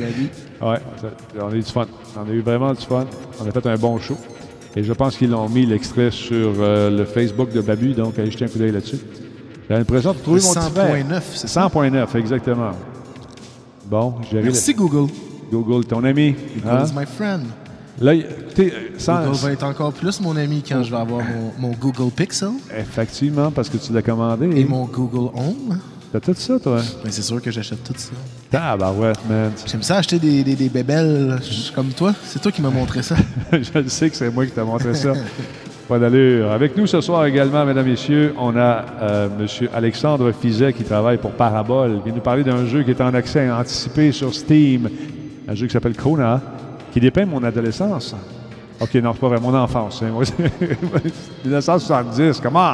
Babu. Ouais, on a eu du fun. On a eu vraiment du fun. On a fait un bon show. Et je pense qu'ils l'ont mis l'extrait sur le Facebook de Babu, donc allez jeter un coup d'œil là-dessus. J'ai l'impression de trouver mon petit verre. 100.9, c'est ça? 100.9, exactement. Bon, j'ai Merci, Google. Google, ton ami. Google Hein? is my friend. Là, écoutez, Google va être encore plus mon ami quand je vais avoir mon Google Pixel. Effectivement, parce que tu l'as commandé. Et mon Google Home. T'as tout ça, toi? Ben, c'est sûr que j'achète tout ça. Tabarouette, man. J'aime ça acheter des bébelles comme toi. C'est toi qui m'as montré ça. Je le sais que c'est moi qui t'ai montré ça. Pas d'allure. Avec nous ce soir également, mesdames et messieurs, on a M. Alexandre Fizet qui travaille pour Parabole. Il vient nous parler d'un jeu qui est en accès anticipé sur Steam. Un jeu qui s'appelle Kona, qui dépeint mon adolescence. OK, non, c'est pas vrai, mon enfance. Hein. Moi, 1970, comment?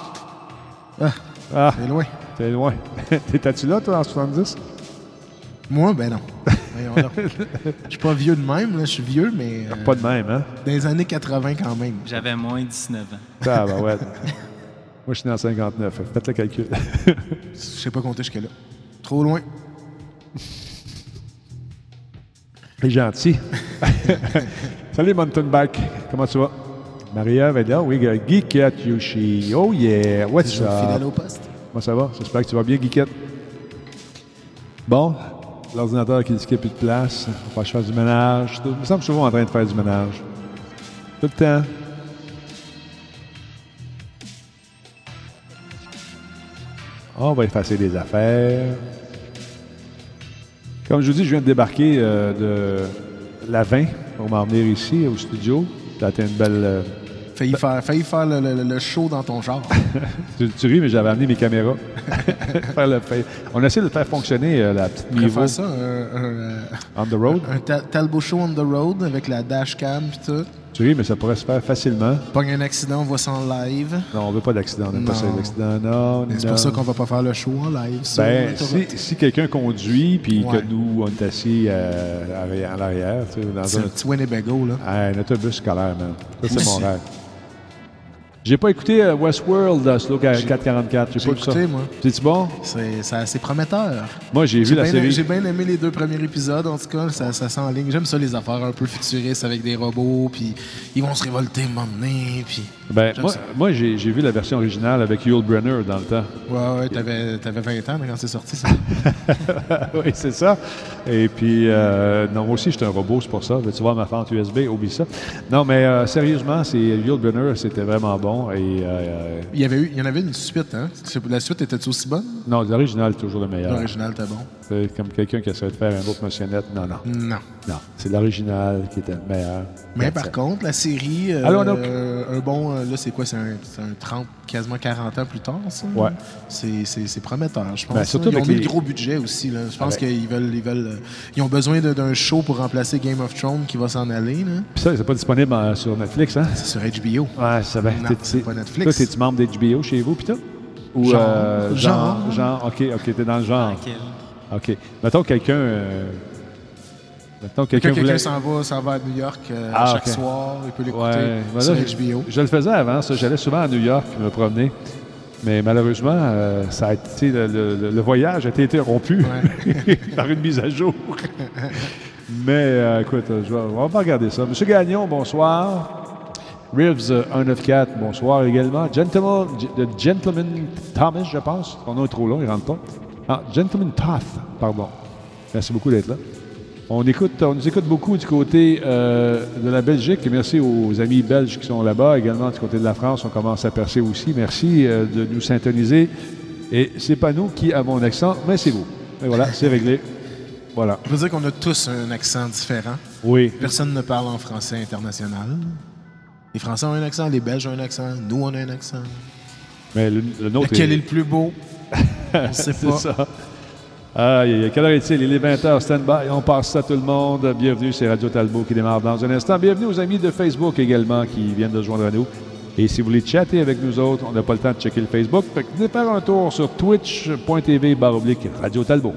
Ah, c'est loin. T'es loin. T'étais-tu là, toi, en 70? Moi, ben non. Je suis pas vieux de même, là. Je suis vieux, mais... Pas de même, hein? Dans les années 80 quand même. J'avais moins de 19 ans. Ah, ben ouais. Moi, je suis né en 59. Faites le calcul. Je sais pas compter jusque-là. Trop loin. C'est gentil. Salut, Mountainbike. Comment tu vas? Maria va être là. Oui, Geekette Yoshi. Oh yeah. What's Toujours up? fidèle au poste. Comment ça va? J'espère que tu vas bien, Geekette. Bon, l'ordinateur qui dit qu'il n'y a plus de place. On va faire du ménage. Il me semble que je suis toujours en train de faire du ménage. Tout le temps. On va effacer des affaires. Comme je vous dis, je viens de débarquer de la 20 pour m'en venir ici au studio. Ça a été une belle... Failli faire le show dans ton genre. tu ris, mais j'avais amené mes caméras. On a essayé de faire fonctionner la petite On va niveau faire ça, on the road. un Talbot Show on the road avec la dashcam et tout. Tu ris, mais ça pourrait se faire facilement. Pogne un accident, on voit ça en live. Non, on veut pas d'accident. On n'aime pas ça, Non. l'accident. Non, C'est pour ça qu'on va pas faire le show en live. Ben, si quelqu'un conduit puis Ouais. que nous, on est assis à l'arrière, tu sais, dans C'est un petit Winnebago, là. un autobus scolaire, man. Ça, c'est mon rêve. J'ai pas écouté Westworld, Slow 444. J'ai pas vu ça. Écouté, moi. C'est-tu bon? C'est assez prometteur. Moi, j'ai vu la série. J'ai bien aimé les 2 premiers épisodes, en tout cas. Ça s'enligne. J'aime ça, les affaires un peu futuristes avec des robots, puis ils vont se révolter un moment donné, puis... Moi, j'ai vu la version originale avec Yul Brynner dans le temps. Ouais, t'avais 20 ans quand c'est sorti, ça. Oui, c'est ça. Et puis, non, moi aussi, j'étais un robot, c'est pour ça. Tu vois ma fente USB, oublie ça. Non, mais sérieusement, Yul Brynner, c'était vraiment bon. Et, il y en avait une suite, hein? La suite était aussi bonne? Non, l'original est toujours le meilleur. L'original était bon. C'est comme quelqu'un qui essaie de faire un autre motionnette. Non. Non, c'est l'original qui était le meilleur. Mais par contre, la série, un bon... là, c'est quoi? C'est un 30, quasiment 40 ans plus tard, ça? Ouais. C'est prometteur, je pense. Surtout ils ont mis le gros budget aussi, là. Je pense qu'ils veulent... Ils ont besoin d'un show pour remplacer Game of Thrones qui va s'en aller, là. Puis ça, c'est pas disponible sur Netflix, hein? C'est sur HBO. Ouais, ça va. C'est pas Netflix. Toi, t'es-tu membre d'HBO chez vous, pis tout? Ou genre, OK, t'es dans le genre. OK. Mettons quelqu'un s'en va à New York chaque soir, il peut l'écouter sur HBO. Je le faisais avant, ça. J'allais souvent à New York me promener. Mais malheureusement, ça a été, le voyage a été interrompu par une mise à jour. Mais écoute, on va regarder ça. Monsieur Gagnon, bonsoir. Rivs 194, bonsoir également. Gentleman Thomas, je pense. Son nom est trop long, il rentre pas. Ah, Gentleman Toth, pardon. Merci beaucoup d'être là. On nous écoute beaucoup du côté de la Belgique. Et merci aux amis belges qui sont là-bas. Également du côté de la France, on commence à percer aussi. Merci de nous syntoniser. Et c'est pas nous qui avons un accent, mais c'est vous. Et voilà, c'est réglé. Voilà. Je veux dire qu'on a tous un accent différent. Oui. Personne ne parle en français international. Les Français ont un accent, les Belges ont un accent, nous on a un accent. Mais le nôtre Lequel est le plus beau? On ne sait pas. C'est ça. Quelle heure est-il? Il est 20h, stand-by. On passe ça à tout le monde. Bienvenue, c'est Radio Talbot qui démarre dans un instant. Bienvenue aux amis de Facebook également qui viennent de joindre à nous. Et si vous voulez chatter avec nous autres, on n'a pas le temps de checker le Facebook. Fait que venez faire un tour sur twitch.tv/Radio Talbot.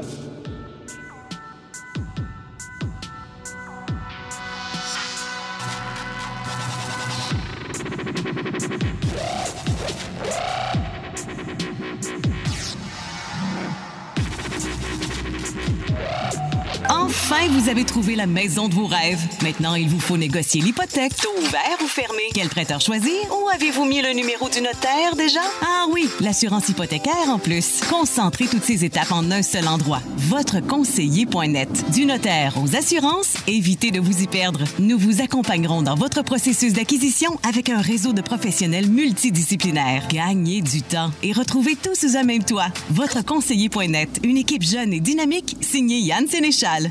Enfin, vous avez trouvé la maison de vos rêves. Maintenant, il vous faut négocier l'hypothèque. Taux ouvert ou fermé? Quel prêteur choisir? Ou avez-vous mis le numéro du notaire déjà? Ah oui, l'assurance hypothécaire en plus. Concentrez toutes ces étapes en un seul endroit. Votreconseiller.net. Du notaire aux assurances, évitez de vous y perdre. Nous vous accompagnerons dans votre processus d'acquisition avec un réseau de professionnels multidisciplinaires. Gagnez du temps et retrouvez tout sous un même toit. Votreconseiller.net. Une équipe jeune et dynamique signée Yann Sénéchal.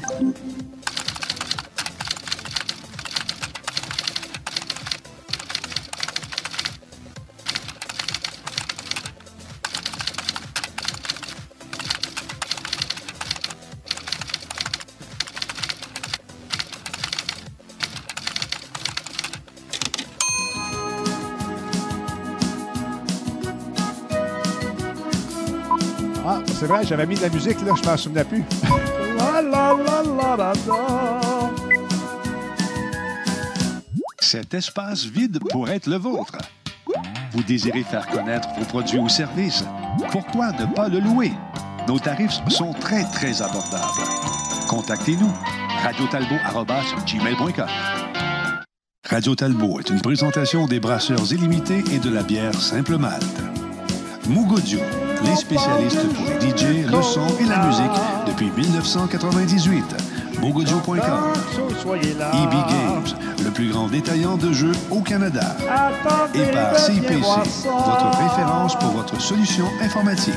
Ah, c'est vrai, j'avais mis de la musique, là, je m'en souvenais plus. La, la, la, la, la, la. Cet espace vide pourrait être le vôtre. Vous désirez faire connaître vos produits ou services? Pourquoi ne pas le louer? Nos tarifs sont très, très abordables. Contactez-nous. radiotalbot@gmail.com. Radio Talbot est une présentation des brasseurs illimités et de la bière Simple Malte. Mougodio, les spécialistes pour les DJ, le son et la musique depuis 1998. Mougodio.com. EB Games, le plus grand détaillant de jeux au Canada. Et par CIPC, votre référence pour votre solution informatique.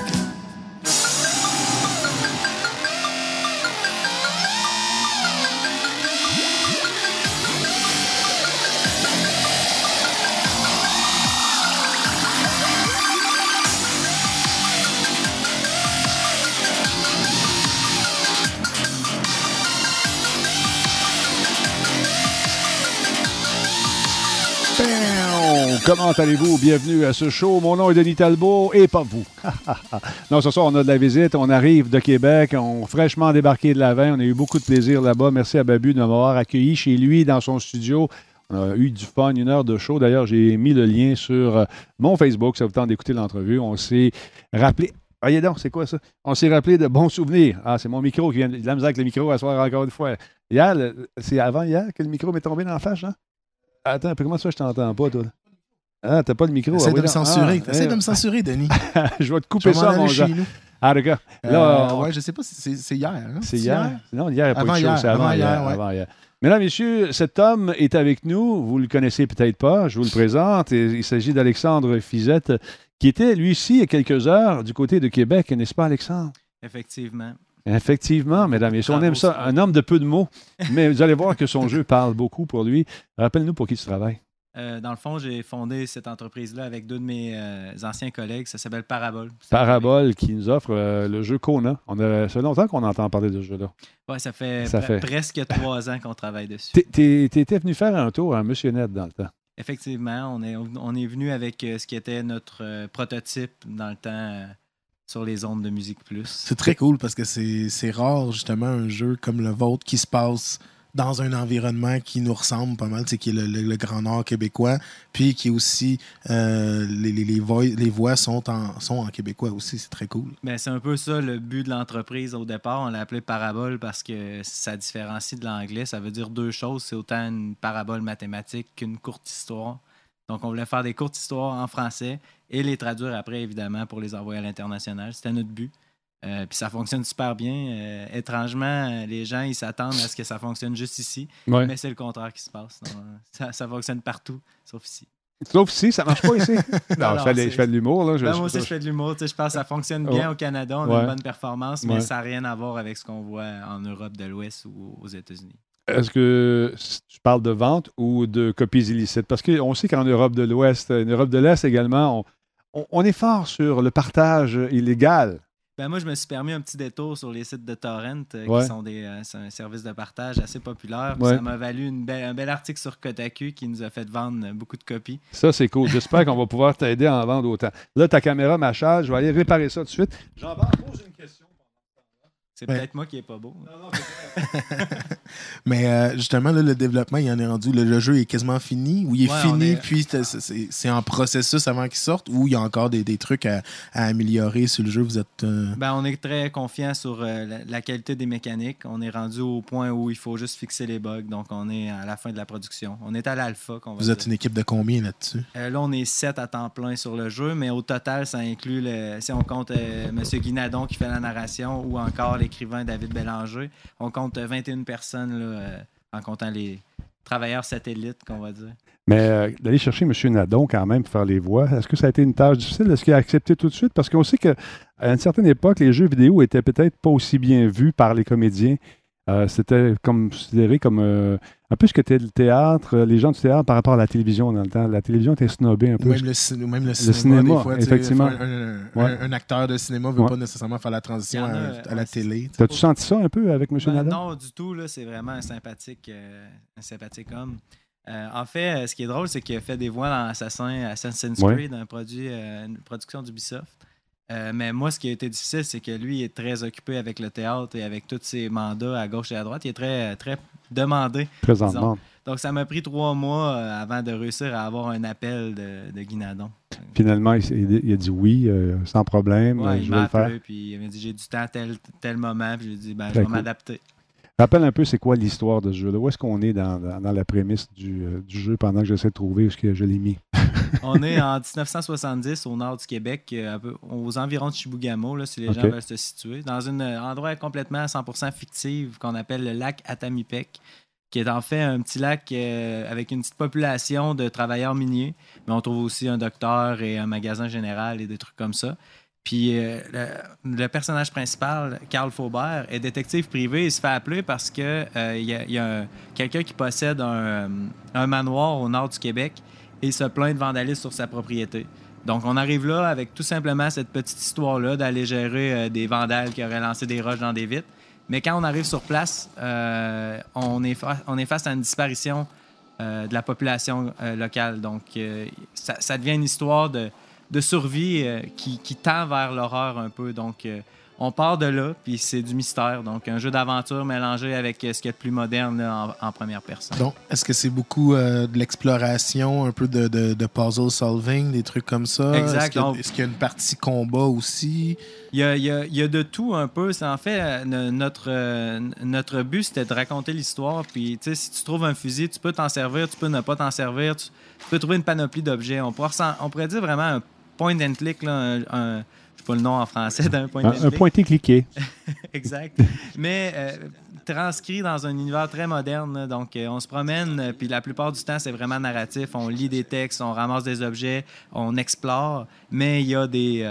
Comment allez-vous? Bienvenue à ce show. Mon nom est Denis Talbot et pas vous. Non, ce soir, on a de la visite. On arrive de Québec. On fraîchement débarqué de l'Avent. On a eu beaucoup de plaisir là-bas. Merci à Babu de m'avoir accueilli chez lui, dans son studio. On a eu du fun, 1 heure de show. D'ailleurs, j'ai mis le lien sur mon Facebook. Ça vous tente d'écouter l'entrevue. On s'est rappelé... Voyez donc, c'est quoi ça? On s'est rappelé de bons souvenirs. Ah, c'est mon micro qui vient de la misère avec le micro à soir encore une fois. Hier, c'est avant hier que le micro m'est tombé dans la face, hein? Attends, comment ça je t'entends pas, toi? Ah, t'as pas le micro? Essaye de me censurer. Ah, Essaye de me censurer, Denis. Je vais te couper ça, mon gars. Ah, regarde. Là, ouais, je sais pas si c'est hier. Hein? C'est hier? Non, hier, il n'y a pas Avant de show. hier, C'est avant hier. ouais. Avant hier. Mesdames, messieurs, cet homme est avec nous. Vous le connaissez peut-être pas. Je vous le présente. Il s'agit d'Alexandre Fizette, qui était, lui aussi, il y a quelques heures, du côté de Québec. N'est-ce pas, Alexandre? Effectivement. Effectivement, mesdames et messieurs. On aime ça. Un homme de peu de mots. Mais vous allez voir que son jeu parle beaucoup pour lui. Rappelle-nous pour qui tu travailles. Dans le fond, j'ai fondé cette entreprise-là avec 2 de mes anciens collègues. Ça s'appelle Parabole. Parabole qui nous offre le jeu Kona. Ça fait longtemps qu'on entend parler de ce jeu-là. Oui, ça fait presque 3 ans qu'on travaille dessus. T'étais venu faire un tour à Monsieur Net dans le temps. Effectivement, on est venu avec ce qui était notre prototype dans le temps sur les ondes de Musique Plus. C'est très cool parce que c'est rare, justement, un jeu comme le vôtre qui se passe dans un environnement qui nous ressemble pas mal, qui est le Grand Nord québécois, puis qui est aussi, les voix sont en québécois aussi, c'est très cool. Ben, c'est un peu ça le but de l'entreprise au départ. On l'a appelé Parabole parce que ça différencie de l'anglais. Ça veut dire 2 choses. C'est autant une parabole mathématique qu'une courte histoire. Donc, on voulait faire des courtes histoires en français et les traduire après, évidemment, pour les envoyer à l'international. C'était notre but. Puis ça fonctionne super bien. Étrangement, les gens ils s'attendent à ce que ça fonctionne juste ici, mais c'est le contraire qui se passe. Donc, ça fonctionne partout, sauf ici. Sauf ici, ça marche pas ici. Non, je fais de l'humour. Là. Moi aussi, je fais de l'humour. Je pense que ça fonctionne bien au Canada. On a une bonne performance, mais ça n'a rien à voir avec ce qu'on voit en Europe de l'Ouest ou aux États-Unis. Est-ce que tu parles de vente ou de copies illicites? Parce qu'on sait qu'en Europe de l'Ouest, en Europe de l'Est également, on est fort sur le partage illégal. Ben moi, je me suis permis un petit détour sur les sites de torrent, qui sont c'est un service de partage assez populaire. Ça m'a valu un bel article sur Kotaku qui nous a fait vendre beaucoup de copies. Ça, c'est cool. J'espère qu'on va pouvoir t'aider à en vendre autant. Là, ta caméra m'achale. Je vais aller réparer ça tout de suite. Jean-Bart, pose une question. C'est peut-être moi qui n'est pas beau. Non, c'est Mais justement, là, le développement, il en est rendu. Le jeu est quasiment fini ou il est fini, puis c'est en processus avant qu'il sorte, ou il y a encore des trucs à améliorer sur le jeu? Vous êtes. On est très confiant sur la qualité des mécaniques. On est rendu au point où il faut juste fixer les bugs. Donc, on est à la fin de la production. On est à l'alpha. Vous êtes une équipe de combien là-dessus? Là, on est 7 à temps plein sur le jeu, mais au total, ça inclut, si on compte M. Guinadon qui fait la narration ou encore l'écrivain David Bélanger, on compte 21 personnes là, en comptant les travailleurs satellites, qu'on va dire. Mais d'aller chercher M. Nadon quand même pour faire les voix, est-ce que ça a été une tâche difficile? Est-ce qu'il a accepté tout de suite? Parce qu'on sait qu'à une certaine époque, les jeux vidéo étaient peut-être pas aussi bien vus par les comédiens. C'était considéré comme un peu ce que était le théâtre, les gens du théâtre par rapport à la télévision dans le temps. La télévision était snobée un peu. Même le cinéma, des fois, effectivement. Un acteur de cinéma ne veut pas nécessairement faire la transition à la télé. T'as-tu senti ça un peu avec M. Nadon? Non, du tout. Là, c'est vraiment un sympathique homme. En fait, ce qui est drôle, c'est qu'il a fait des voix dans Assassin's Creed, une production d'Ubisoft. Mais moi, ce qui a été difficile, c'est que lui, il est très occupé avec le théâtre et avec tous ses mandats à gauche et à droite. Il est très, très demandé. Présentement. Donc, ça m'a pris 3 mois avant de réussir à avoir un appel de Guinadon. Finalement, il a dit oui, sans problème. Il m'a appelé, puis il m'a dit j'ai du temps à tel moment. Puis j'ai dit je vais m'adapter. Rappelle un peu, c'est quoi l'histoire de ce jeu-là? Où est-ce qu'on est dans la prémisse du jeu pendant que j'essaie de trouver où est-ce que je l'ai mis? On est en 1970 au nord du Québec, aux environs de Chibougamau, là, si les gens veulent se situer, dans un endroit complètement 100% fictif qu'on appelle le lac Atamipek, qui est en fait un petit lac avec une petite population de travailleurs miniers, mais on trouve aussi un docteur et un magasin général et des trucs comme ça. Puis le personnage principal, Carl Faubert, est détective privé. Il se fait appeler parce que y a quelqu'un qui possède un manoir au nord du Québec et se plaint de vandalisme sur sa propriété. Donc, on arrive là avec tout simplement cette petite histoire-là d'aller gérer des vandales qui auraient lancé des roches dans des vitres. Mais quand on arrive sur place, on est face à une disparition de la population locale. Donc, ça devient une histoire de survie qui tend vers l'horreur un peu. Donc, on part de là, puis c'est du mystère. Donc, un jeu d'aventure mélangé avec ce qu'il y a de plus moderne là, en première personne. Donc, est-ce que c'est beaucoup de l'exploration, un peu de puzzle solving, des trucs comme ça? Exact. Est-ce qu'il y a une partie combat aussi? Il y a de tout un peu. En fait, notre but, c'était de raconter l'histoire. Puis, tu sais, si tu trouves un fusil, tu peux t'en servir, tu peux ne pas t'en servir. Tu peux trouver une panoplie d'objets. On pourrait dire vraiment un point and click, là, je sais pas le nom en français d'un point and click. Un pointé-cliqué. Exact. Mais transcrit dans un univers très moderne. Là. Donc, on se promène, puis la plupart du temps, c'est vraiment narratif. On lit des textes, on ramasse des objets, on explore, mais il y a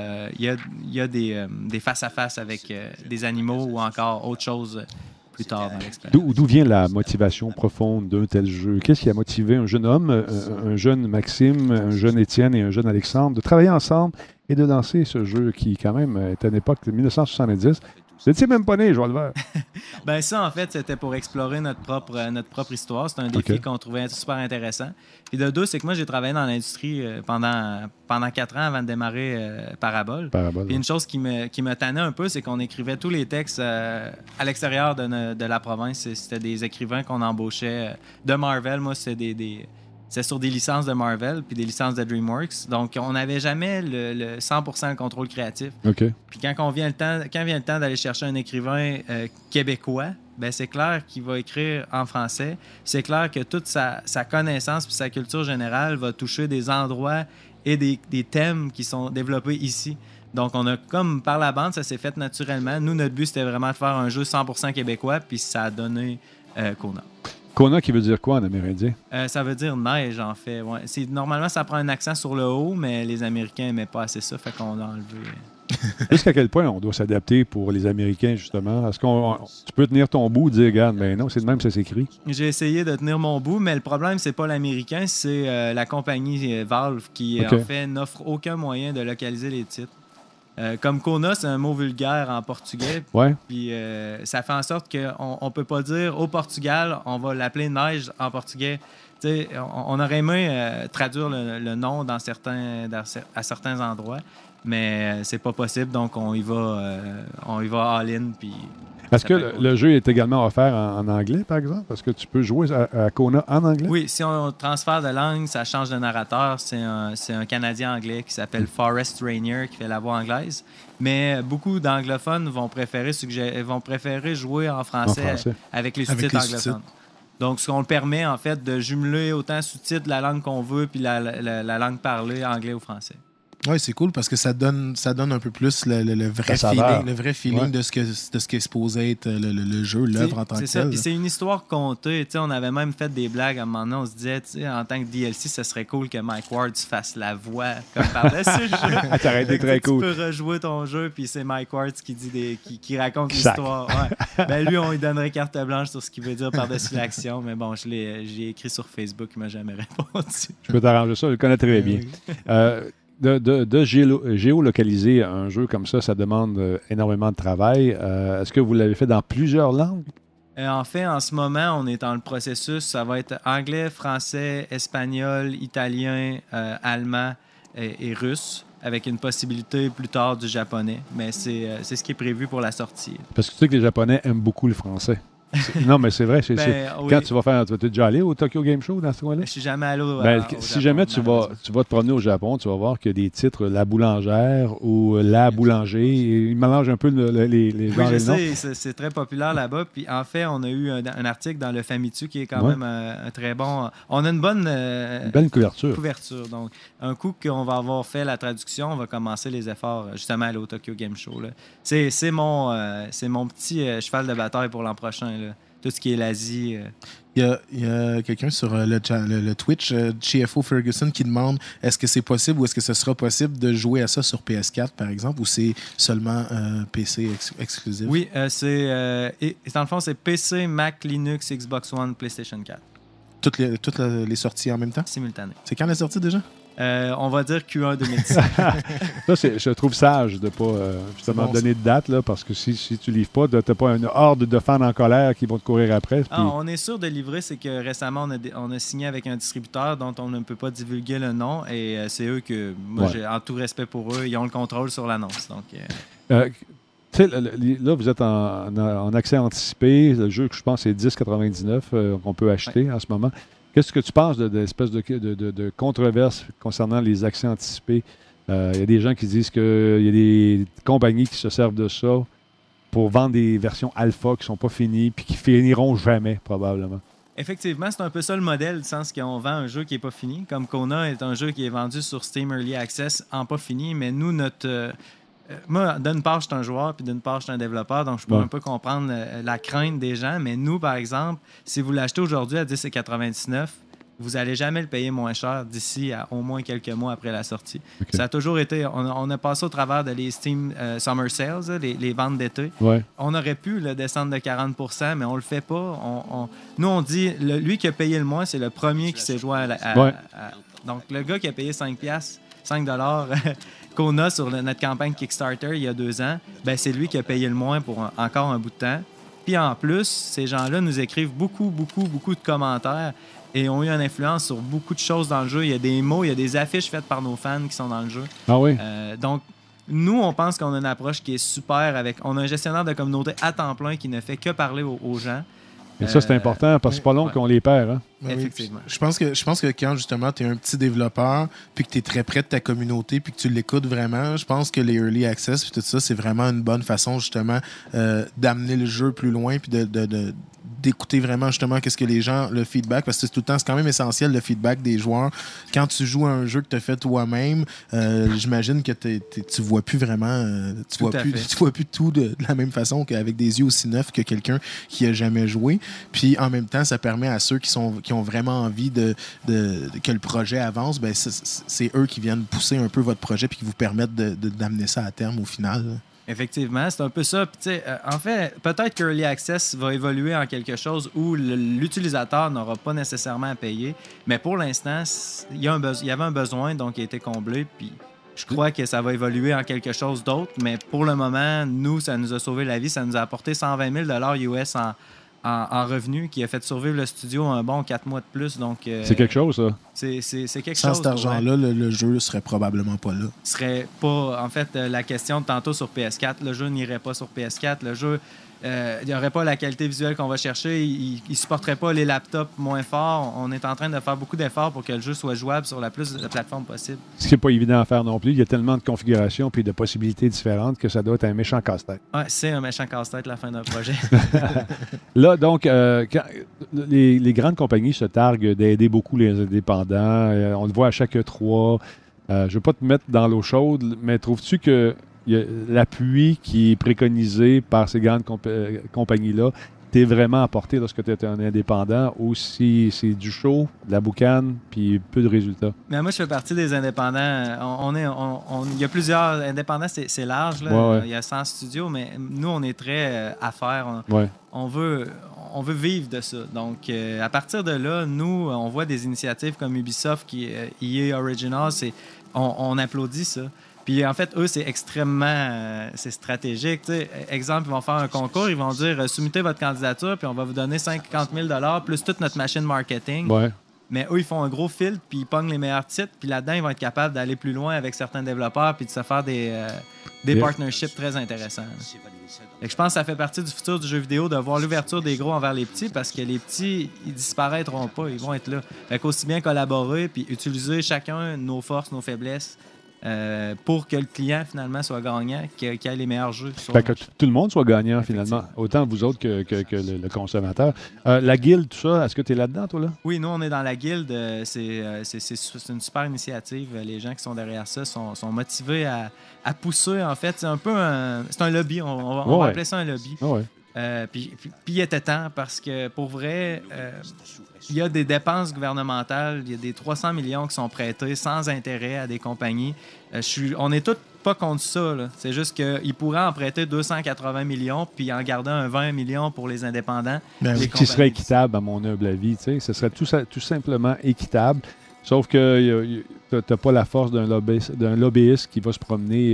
des face-à-face avec des animaux ou encore autre chose plus tard dans l'expérience. D'où vient la motivation profonde d'un tel jeu? Qu'est-ce qui a motivé un jeune homme, un jeune Maxime, un jeune Étienne et un jeune Alexandre de travailler ensemble et de lancer ce jeu qui, quand même, est à une époque de 1970? Vous n'étiez même pas né, Joël Vert. Ben ça, en fait, c'était pour explorer notre propre histoire. C'était un défi qu'on trouvait super intéressant. Puis de deux, c'est que moi, j'ai travaillé dans l'industrie pendant 4 ans avant de démarrer Parabole. Puis une chose qui me tannait un peu, c'est qu'on écrivait tous les textes à l'extérieur de la province. C'était des écrivains qu'on embauchait de Marvel. Moi, c'était c'est sur des licences de Marvel puis des licences de DreamWorks. Donc, on n'avait jamais le 100% le contrôle créatif. Okay. Puis quand vient le temps d'aller chercher un écrivain québécois, ben c'est clair qu'il va écrire en français. C'est clair que toute sa connaissance puis sa culture générale va toucher des endroits et des thèmes qui sont développés ici. Donc, on a comme par la bande, ça s'est fait naturellement. Nous, notre but, c'était vraiment de faire un jeu 100% québécois, puis ça a donné Kona. Kona qui veut dire quoi en amérindien? Ça veut dire neige, en fait. Ouais. Normalement, ça prend un accent sur le haut, mais les Américains n'aimaient pas assez ça, fait qu'on l'a enlevé. Jusqu'à quel point on doit s'adapter pour les Américains, justement? Est-ce tu peux tenir ton bout et dire, regarde, ben non, c'est de même, ça s'écrit? J'ai essayé de tenir mon bout, mais le problème, c'est pas l'Américain, c'est la compagnie Valve qui, en fait, n'offre aucun moyen de localiser les titres. Comme Kona, c'est un mot vulgaire en portugais. Ouais. Puis ça fait en sorte qu'on ne peut pas dire au Portugal, on va l'appeler neige en portugais. T'sais, on aurait aimé traduire le nom à certains endroits, mais c'est pas possible, donc on y va all-in. Puis est-ce que le jeu est également offert en anglais, par exemple? Est-ce que tu peux jouer à Kona en anglais? Oui, si on transfère de langue, ça change de narrateur. C'est un Canadien anglais qui s'appelle Forrest Rainier qui fait la voix anglaise. Mais beaucoup d'anglophones vont préférer jouer en français avec les sous-titres anglophones. Donc, ce qu'on permet, en fait, de jumeler autant sous-titres de la langue qu'on veut puis la langue parlée, anglais ou français. Oui, c'est cool parce que ça donne un peu plus le vrai feeling de ce qu'est supposé être le jeu, l'œuvre en tant que telle. C'est une histoire contée. On avait même fait des blagues à un moment donné. On se disait, en tant que DLC, ce serait cool que Mike Ward fasse la voix comme par-dessus le jeu. Ça aurait été très cool. Tu peux rejouer ton jeu, puis c'est Mike Ward qui raconte l'histoire. Ouais. Ben, lui, on lui donnerait carte blanche sur ce qu'il veut dire par-dessus l'action. Mais bon, j'ai écrit sur Facebook, il m'a jamais répondu. Je peux t'arranger ça, je le connais très bien. De géolocaliser un jeu comme ça demande énormément de travail. Est-ce que vous l'avez fait dans plusieurs langues? En fait, en ce moment, on est dans le processus. Ça va être anglais, français, espagnol, italien, allemand et russe, avec une possibilité plus tard du japonais. Mais c'est ce qui est prévu pour la sortie. Parce que tu sais que les Japonais aiment beaucoup le français. Non, mais c'est vrai. Quand tu vas faire... Tu es déjà allé au Tokyo Game Show dans ce coin-là? Je suis jamais allé au si Japon, jamais tu vas te promener au Japon, tu vas voir qu'il y a des titres La Boulangère ou La Boulanger. Ils mélangent un peu les genres et les noms. C'est très populaire là-bas. Puis en fait, on a eu un article dans le Famitsu qui est quand même un très bon... On a une bonne... belle couverture. Donc, un coup qu'on va avoir fait la traduction, on va commencer les efforts justement à aller au Tokyo Game Show. C'est mon petit cheval de bataille pour l'an prochain. Là. Tout ce qui est l'Asie. Il y a quelqu'un sur le Twitch, GFO Ferguson, qui demande est-ce que c'est possible ou est-ce que ce sera possible de jouer à ça sur PS4, par exemple, ou c'est seulement PC exclusif? Oui, dans le fond, c'est PC, Mac, Linux, Xbox One, PlayStation 4. Toutes les sorties en même temps? Simultanées. C'est quand la sortie déjà? On va dire Q1 2017. Ça, je trouve sage de ne pas justement donner de date, là, parce que si tu ne livres pas, tu n'as pas une horde de fans en colère qui vont te courir après. Puis... on est sûr de livrer, c'est que récemment, on a signé avec un distributeur dont on ne peut pas divulguer le nom, et c'est eux que, moi, j'ai en tout respect pour eux, ils ont le contrôle sur l'annonce. Donc, Tu sais, là, vous êtes en accès anticipé. Le jeu, je pense, c'est 10,99 qu'on peut acheter en ce moment. Qu'est-ce que tu penses de l'espèce de controverse concernant les accès anticipés? Il y a des gens qui disent qu'il y a des compagnies qui se servent de ça pour vendre des versions alpha qui ne sont pas finies puis qui finiront jamais, probablement. Effectivement, c'est un peu ça le modèle, du sens qu'on vend un jeu qui n'est pas fini. Comme Kona est un jeu qui est vendu sur Steam Early Access en pas fini, mais nous, moi, d'une part, je suis un joueur, puis d'une part, je suis un développeur, donc je peux un peu comprendre la crainte des gens. Mais nous, par exemple, si vous l'achetez aujourd'hui à 10,99$, vous n'allez jamais le payer moins cher d'ici à au moins quelques mois après la sortie. Okay. Ça a toujours été... On a passé au travers de les Steam Summer Sales, les ventes d'été. Ouais. On aurait pu le descendre de 40%, mais on le fait pas. Nous, on dit... lui qui a payé le moins, c'est le premier qui s'est joué donc, le gars qui a payé 5$ qu'on a sur notre campagne Kickstarter il y a 2 ans, ben c'est lui qui a payé le moins pour encore un bout de temps. Puis en plus, ces gens-là nous écrivent beaucoup de commentaires et ont eu une influence sur beaucoup de choses dans le jeu. Il y a des mots, il y a des affiches faites par nos fans qui sont dans le jeu. Ah oui? Donc, nous, on pense qu'on a une approche qui est super. On a un gestionnaire de communauté à temps plein qui ne fait que parler aux gens. Et ça, c'est important parce que c'est pas long qu'on les perd. Hein? Effectivement. Je pense que quand, justement, tu es un petit développeur puis que tu es très près de ta communauté puis que tu l'écoutes vraiment, je pense que les Early Access puis tout ça, c'est vraiment une bonne façon, justement, d'amener le jeu plus loin puis d'écouter vraiment justement qu'est-ce que les gens, le feedback, parce que c'est tout le temps, c'est quand même essentiel le feedback des joueurs. Quand tu joues à un jeu que tu as fait toi-même, j'imagine que tu vois plus vraiment, tu vois plus tout de la même façon qu'avec des yeux aussi neufs que quelqu'un qui a jamais joué. Puis en même temps, ça permet à ceux qui ont vraiment envie que le projet avance, ben c'est eux qui viennent pousser un peu votre projet puis qui vous permettent d'amener ça à terme au final. Effectivement, c'est un peu ça. Puis, en fait, peut-être que Early Access va évoluer en quelque chose où l'utilisateur n'aura pas nécessairement à payer. Mais pour l'instant, il y avait un besoin, donc il a été comblé. Puis je crois que ça va évoluer en quelque chose d'autre. Mais pour le moment, nous, ça nous a sauvé la vie. Ça nous a apporté 120 000 US en revenus, qui a fait survivre le studio un bon 4 mois de plus. Donc, c'est quelque chose, ça. C'est quelque chose. Sans cet argent-là, le jeu serait probablement pas là. Serait pas... En fait, la question de tantôt sur PS4, le jeu n'irait pas sur PS4. Le jeu... il n'y aurait pas la qualité visuelle qu'on va chercher. Il ne supporterait pas les laptops moins forts. On est en train de faire beaucoup d'efforts pour que le jeu soit jouable sur la plus de plateformes possible. Ce qui n'est pas évident à faire non plus. Il y a tellement de configurations et de possibilités différentes que ça doit être un méchant casse-tête. Oui, c'est un méchant casse-tête la fin d'un projet. Là, donc, quand les grandes compagnies se targuent d'aider beaucoup les indépendants. On le voit à chaque E3. Je ne veux pas te mettre dans l'eau chaude, mais trouves-tu que l'appui qui est préconisé par ces grandes compagnies-là t'es vraiment apporté lorsque tu es un indépendant ou si c'est du show, de la boucane, puis peu de résultats? Mais moi, je fais partie des indépendants. Il y a plusieurs indépendants, c'est large. Là. Ouais. Il y a 100 studios, mais nous, on est très affaires. On veut vivre de ça. Donc, à partir de là, nous, on voit des initiatives comme Ubisoft, qui EA Original, on applaudit ça. Puis en fait, eux, c'est extrêmement c'est stratégique. T'sais. Exemple, ils vont faire un concours, ils vont dire soumettez votre candidature, puis on va vous donner 50 000 $ plus toute notre machine marketing. Ouais. Mais eux, ils font un gros filtre, puis ils pognent les meilleurs titres, puis là-dedans, ils vont être capables d'aller plus loin avec certains développeurs, puis de se faire des partnerships très intéressants. Et je pense que ça fait partie du futur du jeu vidéo de voir l'ouverture des gros envers les petits, parce que les petits, ils disparaîtront pas, ils vont être là. Fait qu'aussi bien collaborer, puis utiliser chacun nos forces, nos faiblesses. Pour que le client, finalement, soit gagnant, qu'il ait les meilleurs jeux. Fait que tout le monde soit gagnant, finalement. Autant vous autres que le consommateur. La guilde, tout ça, est-ce que tu es là-dedans, toi, là? Oui, nous, on est dans la guilde. C'est une super initiative. Les gens qui sont derrière ça sont motivés à pousser, en fait. C'est un peu c'est un lobby. On va appeler ça un lobby. Puis il était temps parce que, pour vrai, il y a des dépenses gouvernementales, il y a des 300 millions qui sont prêtés sans intérêt à des compagnies. On n'est tous pas contre ça. Là. C'est juste qu'ils pourraient en prêter 280 millions puis en garder un 20 millions pour les indépendants. Ce qui serait équitable, à mon humble avis. Ce serait tout simplement équitable. Sauf que tu n'as pas la force d'un lobbyiste qui va se promener.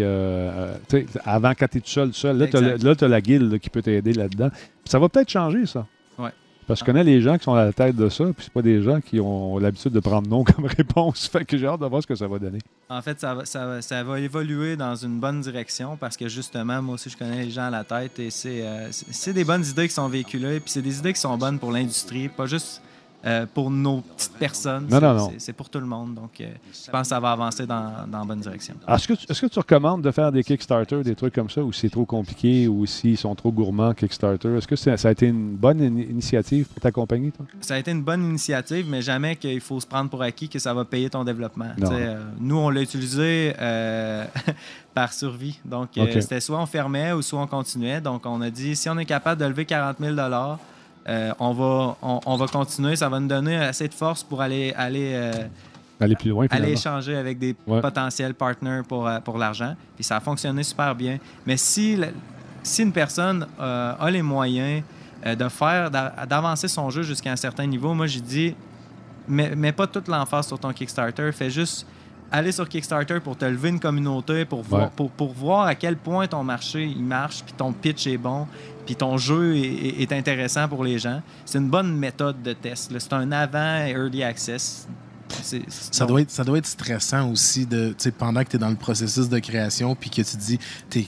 Avant, quand tu es tout seul. Là, tu as la guilde qui peut t'aider là-dedans. Puis ça va peut-être changer, ça. Oui. Parce que je connais les gens qui sont à la tête de ça, puis c'est pas des gens qui ont l'habitude de prendre non comme réponse. Fait que j'ai hâte de voir ce que ça va donner. En fait, ça va évoluer dans une bonne direction parce que justement, moi aussi, je connais les gens à la tête et c'est des bonnes idées qui sont véhiculées, puis c'est des idées qui sont bonnes pour l'industrie, pas juste pour nos petites personnes. Non. C'est pour tout le monde. Donc, je pense que ça va avancer dans la bonne direction. Est-ce que tu recommandes de faire des Kickstarter, des trucs comme ça, ou c'est trop compliqué, ou s'ils sont trop gourmands, Kickstarter? Est-ce que ça a été une bonne initiative pour ta compagnie, toi? Ça a été une bonne initiative, mais jamais qu'il faut se prendre pour acquis que ça va payer ton développement. Nous, on l'a utilisé par survie. Donc, c'était soit on fermait ou soit on continuait. Donc, on a dit, si on est capable de lever 40 000 on va continuer. Ça va nous donner assez de force pour aller plus loin, aller échanger avec des potentiels partners pour l'argent. Puis ça a fonctionné super bien. Mais si une personne a les moyens d'avancer son jeu jusqu'à un certain niveau, moi, j'ai dit, mets pas toute l'emphase sur ton Kickstarter. Fais juste aller sur Kickstarter pour te lever une communauté, pour voir à quel point ton marché il marche, puis ton pitch est bon, puis ton jeu est intéressant pour les gens. C'est une bonne méthode de test. Là. C'est un avant Early Access. Ça doit être stressant aussi pendant que tu es dans le processus de création puis que tu dis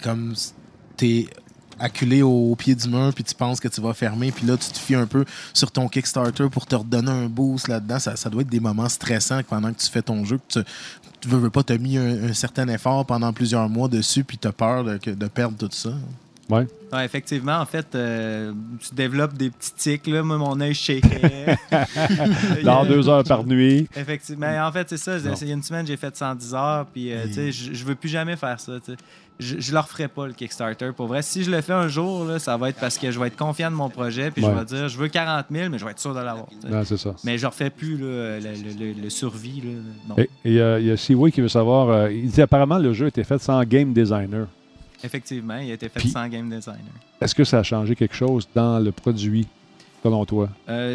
t'es acculé au pied du mur puis tu penses que tu vas fermer puis là tu te fies un peu sur ton Kickstarter pour te redonner un boost là-dedans. Ça doit être des moments stressants pendant que tu fais ton jeu, que tu veux pas, t'as mis un certain effort pendant plusieurs mois dessus puis t'as peur de perdre tout ça. Oui. Ouais, effectivement, en fait, tu développes des petits tics. Là. Moi, mon œil shakeait. Dans 2 heures par nuit. Effectivement. En fait, c'est ça. Il y a une semaine, j'ai fait 110 heures. Puis, je veux plus jamais faire ça. T'sais. Je le referai pas, le Kickstarter. Pour vrai, si je le fais un jour, là, ça va être parce que je vais être confiant de mon projet. Puis, je vais dire, je veux 40 000, mais je vais être sûr de l'avoir. Non, c'est ça. Mais je ne refais plus là, le survie. Là. Non. Et il y a Seaway qui veut savoir, il dit apparemment le jeu a été fait sans game designer. Effectivement, il a été fait sans game designer. Est-ce que ça a changé quelque chose dans le produit, selon toi?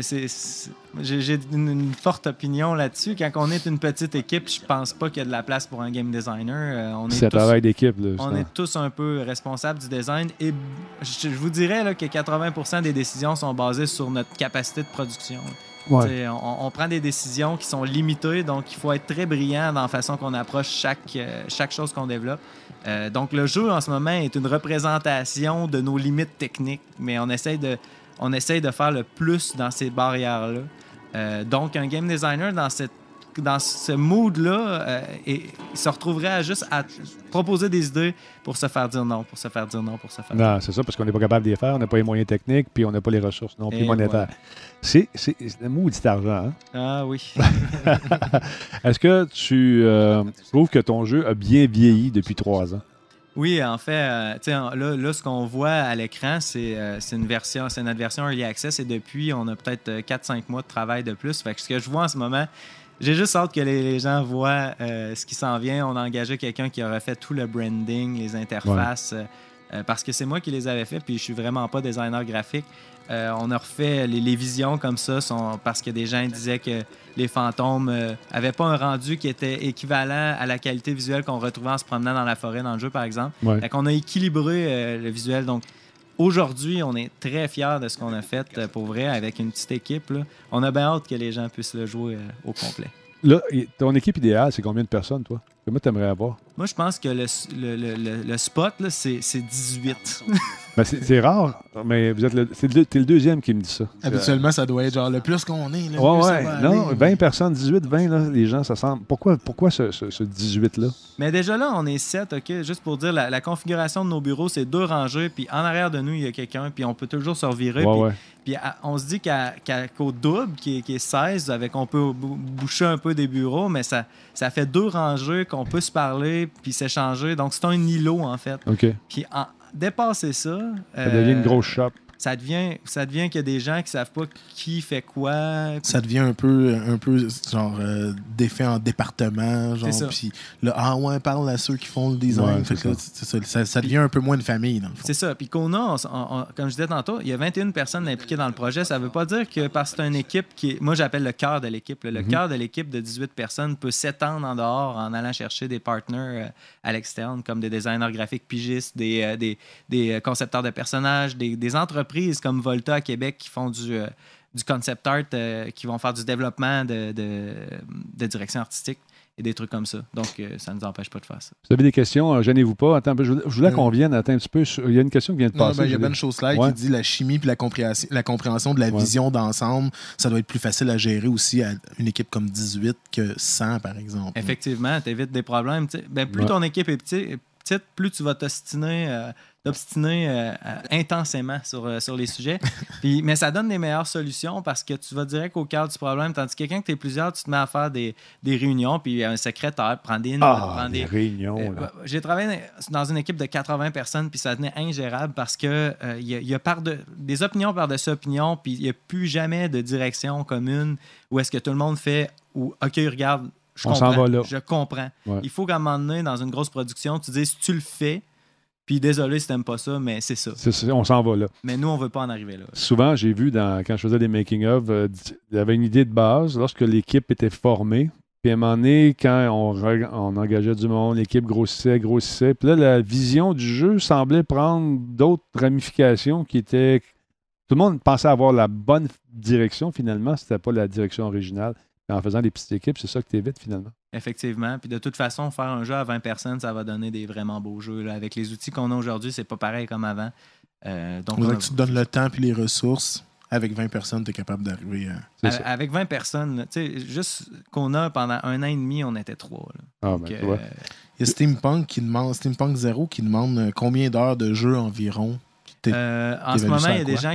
J'ai une forte opinion là-dessus. Quand on est une petite équipe, je pense pas qu'il y a de la place pour un game designer. C'est un travail d'équipe. Là, on est tous un peu responsables du design. Et je vous dirais là, que 80% des décisions sont basées sur notre capacité de production. Ouais. On prend des décisions qui sont limitées, donc il faut être très brillant dans la façon qu'on approche chaque chose qu'on développe. Donc le jeu en ce moment est une représentation de nos limites techniques, mais on essaye de faire le plus dans ces barrières-là. Donc un game designer dans ce mood-là, il se retrouverait juste à proposer des idées pour se faire dire non, pour se faire dire non. Non, c'est ça, parce qu'on n'est pas capable de les faire, on n'a pas les moyens techniques, puis on n'a pas les ressources non plus monétaires. Ouais. C'est le maudit argent, hein? Ah oui. Est-ce que tu trouves que ton jeu a bien vieilli depuis 3 ans? Oui, en fait, là, ce qu'on voit à l'écran, c'est notre version Early Access, et depuis, on a peut-être 4-5 mois de travail de plus. Fait que ce que je vois en ce moment, j'ai juste hâte que les gens voient ce qui s'en vient. On a engagé quelqu'un qui aurait fait tout le branding, les interfaces, parce que c'est moi qui les avais fait, puis je suis vraiment pas designer graphique. On a refait les visions comme ça, parce que des gens disaient que les fantômes n'avaient pas un rendu qui était équivalent à la qualité visuelle qu'on retrouvait en se promenant dans la forêt dans le jeu, par exemple. Ouais. Fait qu'on a équilibré le visuel. Donc, aujourd'hui, on est très fiers de ce qu'on a fait, pour vrai, avec une petite équipe. Là. On a bien hâte que les gens puissent le jouer au complet. Là, ton équipe idéale, c'est combien de personnes, toi? Comment tu aimerais avoir? Moi, je pense que le spot, là, c'est 18. Ben c'est rare, mais t'es le deuxième qui me dit ça. Habituellement, ça doit être genre le plus qu'on est. Là, non, 20 personnes, 18, 20, là, les gens, ça semble... Pourquoi ce 18-là? Mais déjà là, on est 7, OK? Juste pour dire, la configuration de nos bureaux, c'est 2 rangées, puis en arrière de nous, il y a quelqu'un, puis on peut toujours se revirer. Puis on se dit qu'au double, qui est 16, on peut boucher un peu des bureaux, mais ça fait 2 rangées qu'on peut se parler puis s'échanger. Donc, c'est un îlot, en fait. OK. Puis, dépasser ça... Ça devient une grosse shop. Ça devient qu'il y a des gens qui savent pas qui fait quoi. Ça devient un peu genre défait en département, genre, puis là, parle à ceux qui font le design. Ça devient un peu moins une famille, dans le fond. C'est ça. Puis Kona, comme je disais tantôt, il y a 21 personnes impliquées dans le projet. Ça veut pas dire que parce que c'est une équipe moi j'appelle le cœur de l'équipe. Le cœur de l'équipe de 18 personnes peut s'étendre en dehors en allant chercher des partners à l'externe, comme des designers graphiques pigistes, des concepteurs de personnages, des entreprises comme Volta à Québec qui font du concept art, qui vont faire du développement de direction artistique et des trucs comme ça. Donc, ça ne nous empêche pas de faire ça. Vous avez des questions, gênez-vous pas. Attends, je voulais qu'on vienne un petit peu. Il y a une question qui vient de passer. Il y a Ben Chausselaire qui dit la chimie puis la compréhension de la vision d'ensemble, ça doit être plus facile à gérer aussi à une équipe comme 18 que 100, par exemple. Effectivement, tu évites des problèmes. Plus ton équipe est petite, plus tu vas t'obstiner intensément sur les sujets. Mais ça donne des meilleures solutions parce que tu vas direct au cœur du problème. Tandis que quelqu'un que tu es plusieurs, tu te mets à faire des réunions, puis un secrétaire prend des notes. Des réunions. J'ai travaillé dans une équipe de 80 personnes, puis ça devenait ingérable parce que y a des opinions par-dessus opinions, puis il n'y a plus jamais de direction commune où est-ce que tout le monde fait ou OK, regarde, je comprends. Ouais. Il faut qu'à un moment donné, dans une grosse production, tu dises tu le fais, puis désolé si t'aimes pas ça, mais c'est ça. On s'en va là. Mais nous, on veut pas en arriver là. Souvent, j'ai vu quand je faisais des making-of, il y avait une idée de base lorsque l'équipe était formée. Puis à un moment donné, quand on engageait du monde, l'équipe grossissait. Puis là, la vision du jeu semblait prendre d'autres ramifications qui étaient... Tout le monde pensait avoir la bonne direction, finalement. C'était pas la direction originale. En faisant des petites équipes, c'est ça que tu évites finalement. Effectivement. Puis de toute façon, faire un jeu à 20 personnes, ça va donner des vraiment beaux jeux. Là. Avec les outils qu'on a aujourd'hui, c'est pas pareil comme avant. Donc tu te donnes le temps et les ressources. Avec 20 personnes, tu es capable d'arriver à... Avec 20 personnes, juste qu'on a pendant 1 an et demi, on était 3. Là. Donc, tu vois. Il y a Steampunk Zero qui demande combien d'heures de jeu environ. En ce moment, il y a des gens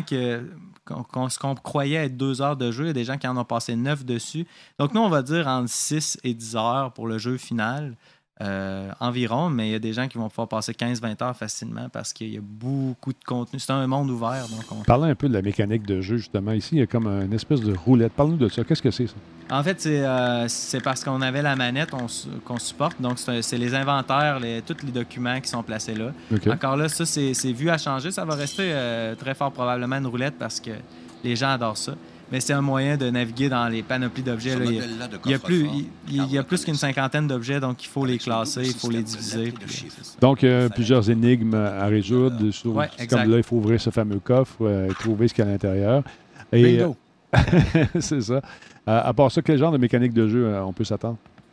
ce qu'on croyait être 2 heures de jeu, il y a des gens qui en ont passé 9 dessus. Donc, nous, on va dire entre 6 et 10 heures pour le jeu final environ, mais il y a des gens qui vont pouvoir passer 15-20 heures facilement parce qu'il y a beaucoup de contenu. C'est un monde ouvert. Parlons un peu de la mécanique de jeu, justement. Ici, il y a comme une espèce de roulette. Parle-nous de ça. Qu'est-ce que c'est, ça? En fait, c'est parce qu'on avait la manette qu'on supporte. Donc, c'est les inventaires, tous les documents qui sont placés là. Okay. Encore là, ça, c'est vu à changer. Ça va rester très fort probablement une roulette parce que les gens adorent ça. Mais c'est un moyen de naviguer dans les panoplies d'objets. Il y a plus qu'une cinquantaine d'objets, donc il faut les classer, il faut les diviser. Donc, plusieurs énigmes à résoudre. Comme là, il faut ouvrir ce fameux coffre et trouver ce qu'il y a à l'intérieur. Bingo! C'est ça. À part ça, quel genre de mécanique de jeu on peut s'attendre?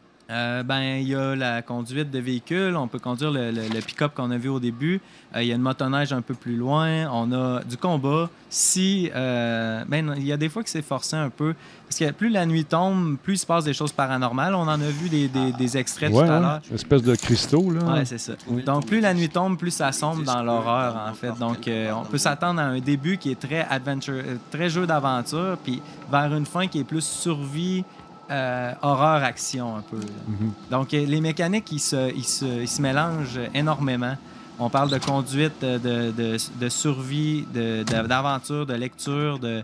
Il y a la conduite de véhicules. On peut conduire le pick-up qu'on a vu au début. Il y a une motoneige un peu plus loin. On a du combat. Il y a des fois que c'est forcé un peu. Parce que plus la nuit tombe, plus il se passe des choses paranormales. On en a vu des extraits tout à l'heure. Une espèce de cristaux, là. Oui, c'est ça. Oui. Donc, plus la nuit tombe, plus ça sombre dans l'horreur, en fait. Donc, on peut s'attendre à un début qui est très très jeu d'aventure, puis vers une fin qui est plus survie, horreur-action un peu. Mm-hmm. Donc, les mécaniques, ils se mélangent énormément. On parle de conduite, de survie, d'aventure, de lecture, de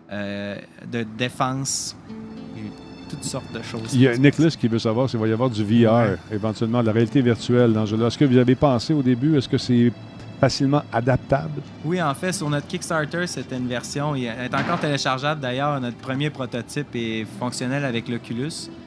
défense, toutes sortes de choses. Il y a Nicolas qui veut savoir s'il va y avoir du VR, éventuellement de la réalité virtuelle dans ce jeu-là. Est-ce que vous avez pensé au début, est-ce que c'est facilement adaptable? Oui, en fait, sur notre Kickstarter, c'était une version, elle est encore téléchargeable d'ailleurs. Notre premier prototype est fonctionnel avec l'Oculus.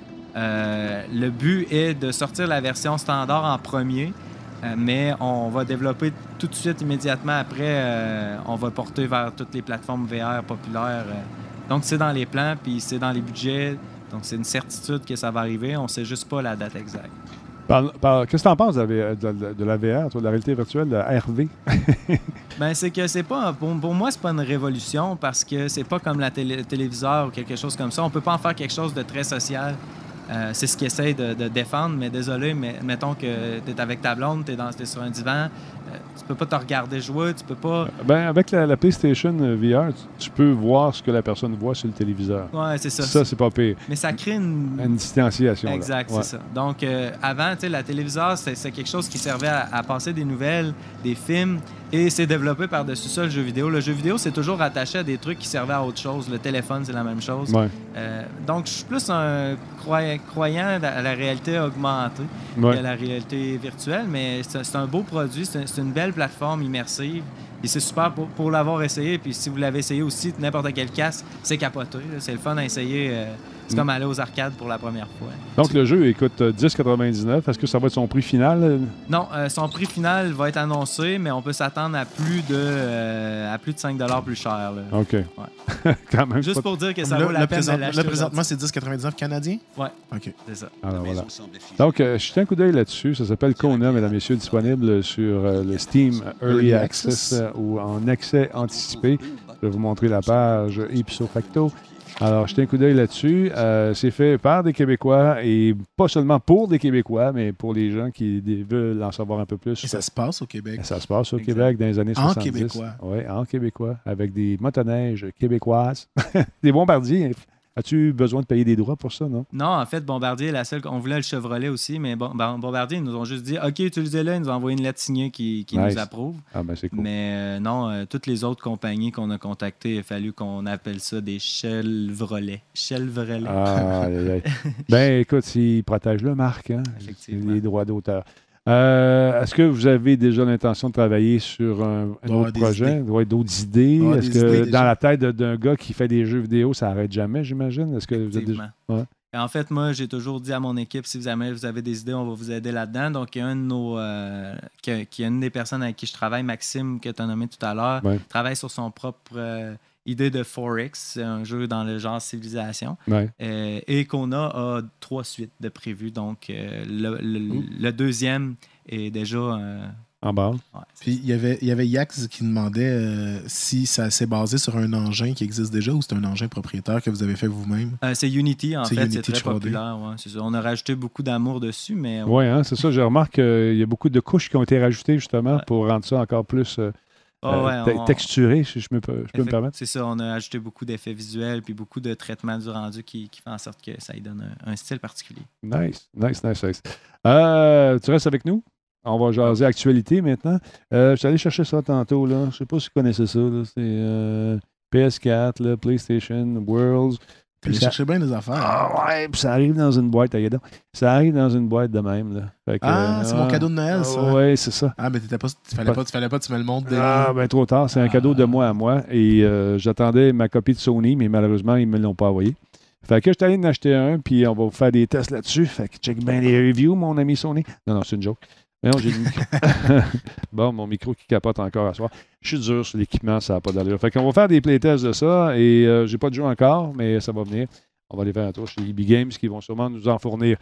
Le but est de sortir la version standard en premier, mais on va développer tout de suite, immédiatement après, on va porter vers toutes les plateformes VR populaires. Donc, c'est dans les plans, puis c'est dans les budgets. Donc, c'est une certitude que ça va arriver. On ne sait juste pas la date exacte. Qu'est-ce que tu en penses de la VR, toi, de la réalité virtuelle, de la RV? C'est que c'est pas... Pour moi, c'est pas une révolution parce que c'est pas comme le téléviseur ou quelque chose comme ça. On peut pas en faire quelque chose de très social. C'est ce qu'ils essayent de défendre, mais désolé, mais mettons que tu es avec ta blonde, tu es sur un divan, tu peux pas te regarder jouer, tu peux pas... avec la PlayStation VR, tu peux voir ce que la personne voit sur le téléviseur. Ouais, c'est ça. Ça, c'est pas pire. Mais ça crée une distanciation. Exact, là. Ouais. C'est ça. Donc, avant, la téléviseur, c'est quelque chose qui servait à passer des nouvelles, des films, et c'est développé par-dessus ça, le jeu vidéo. Le jeu vidéo, c'est toujours rattaché à des trucs qui servaient à autre chose. Le téléphone, c'est la même chose. Ouais. Donc, je suis plus un croyant à la réalité augmentée qu'à la réalité virtuelle, mais c'est un beau produit, c'est une belle plateforme immersive. Et c'est super pour l'avoir essayé. Puis si vous l'avez essayé aussi, n'importe quel casque, c'est capoté. Là. C'est le fun à essayer C'est comme aller aux arcades pour la première fois. Donc, le jeu, il coûte 10,99. Est-ce que ça va être son prix final? Non, son prix final va être annoncé, mais on peut s'attendre à plus de 5 $ plus cher. Là. OK. Ouais. Quand même. Juste pour dire que ça vaut la peine de l'acheter. Là, présentement, c'est 10,99 canadien? Ouais. OK. C'est ça. Alors, voilà. Donc, jetez un coup d'œil là-dessus. Ça s'appelle Kona, mesdames et messieurs, disponible sur le Steam Early Access ou en accès anticipé. Je vais vous montrer la page ipso facto. Alors, jetez un coup d'œil là-dessus. C'est fait par des Québécois et pas seulement pour des Québécois, mais pour les gens qui veulent en savoir un peu plus. Et ça se passe au Québec. Ça se passe au Québec dans les années 70. En québécois. Oui, en québécois, avec des motoneiges québécoises. Des bombardiers. As-tu besoin de payer des droits pour ça, non? Non, en fait, Bombardier, on voulait le Chevrolet aussi, mais Bombardier, ils nous ont juste dit OK, utilisez-le. Ils nous ont envoyé une lettre signée qui Nice. nous approuve. Ah, ben c'est cool. Mais non, toutes les autres compagnies qu'on a contactées, il a fallu qu'on appelle ça des Chevrolet. Ah, aïe, aïe. Ben, écoute, ils protègent le marque, hein? Effectivement. Les droits d'auteur. Est-ce que vous avez déjà l'intention de travailler sur un autre projet? D'autres idées? Est-ce que dans la tête d'un gars qui fait des jeux vidéo, ça n'arrête jamais, j'imagine? Est-ce que vous êtes déjà... Ouais. Et en fait, moi, j'ai toujours dit à mon équipe, si vous avez des idées, on va vous aider là-dedans. Donc, il y a une des personnes avec qui je travaille, Maxime, que tu as nommé tout à l'heure, travaille sur son propre idée de Forex, un jeu dans le genre civilisation. Ouais. Et Kona a 3 suites de prévues. Donc, le deuxième est déjà... en bas. Ouais, puis, il y avait Yax qui demandait si ça s'est basé sur un engin qui existe déjà ou c'est un engin propriétaire que vous avez fait vous-même. c'est Unity, en fait. Unity C'est très 3D. populaire. Ouais, c'est ça. On a rajouté beaucoup d'amour dessus, mais... Oui, hein, c'est ça. Je remarque qu'il y a beaucoup de couches qui ont été rajoutées, justement, pour rendre ça encore plus... texturé, si je peux me permettre. C'est ça, on a ajouté beaucoup d'effets visuels puis beaucoup de traitements du rendu qui fait en sorte que ça lui donne un style particulier. Nice. Tu restes avec nous? On va jaser actualité maintenant. Je suis allé chercher ça tantôt. Là. Je ne sais pas si vous connaissez ça. Là. C'est PS4, là, PlayStation, Worlds. Tu allais chercher bien des affaires. Ah ouais, puis ça arrive dans une boîte. Ça arrive dans une boîte de même. Là. Fait que, c'est mon cadeau de Noël, ça. Oui, c'est ça. Ah, mais fallait pas que tu me le montres. Ah, ben trop tard. C'est un cadeau de moi à moi. Et j'attendais ma copie de Sony, mais malheureusement, ils ne me l'ont pas envoyé. Fait que je suis allé en acheter un, puis on va vous faire des tests là-dessus. Fait que check bien les reviews, mon ami Sony. Non, c'est une joke. Mais non, j'ai le micro. Bon, mon micro qui capote encore à soir. Je suis dur sur l'équipement, ça n'a pas d'allure. Fait qu'on va faire des playtests de ça et j'ai pas de jeu encore, mais ça va venir. On va aller faire un tour chez EB Games qui vont sûrement nous en fournir.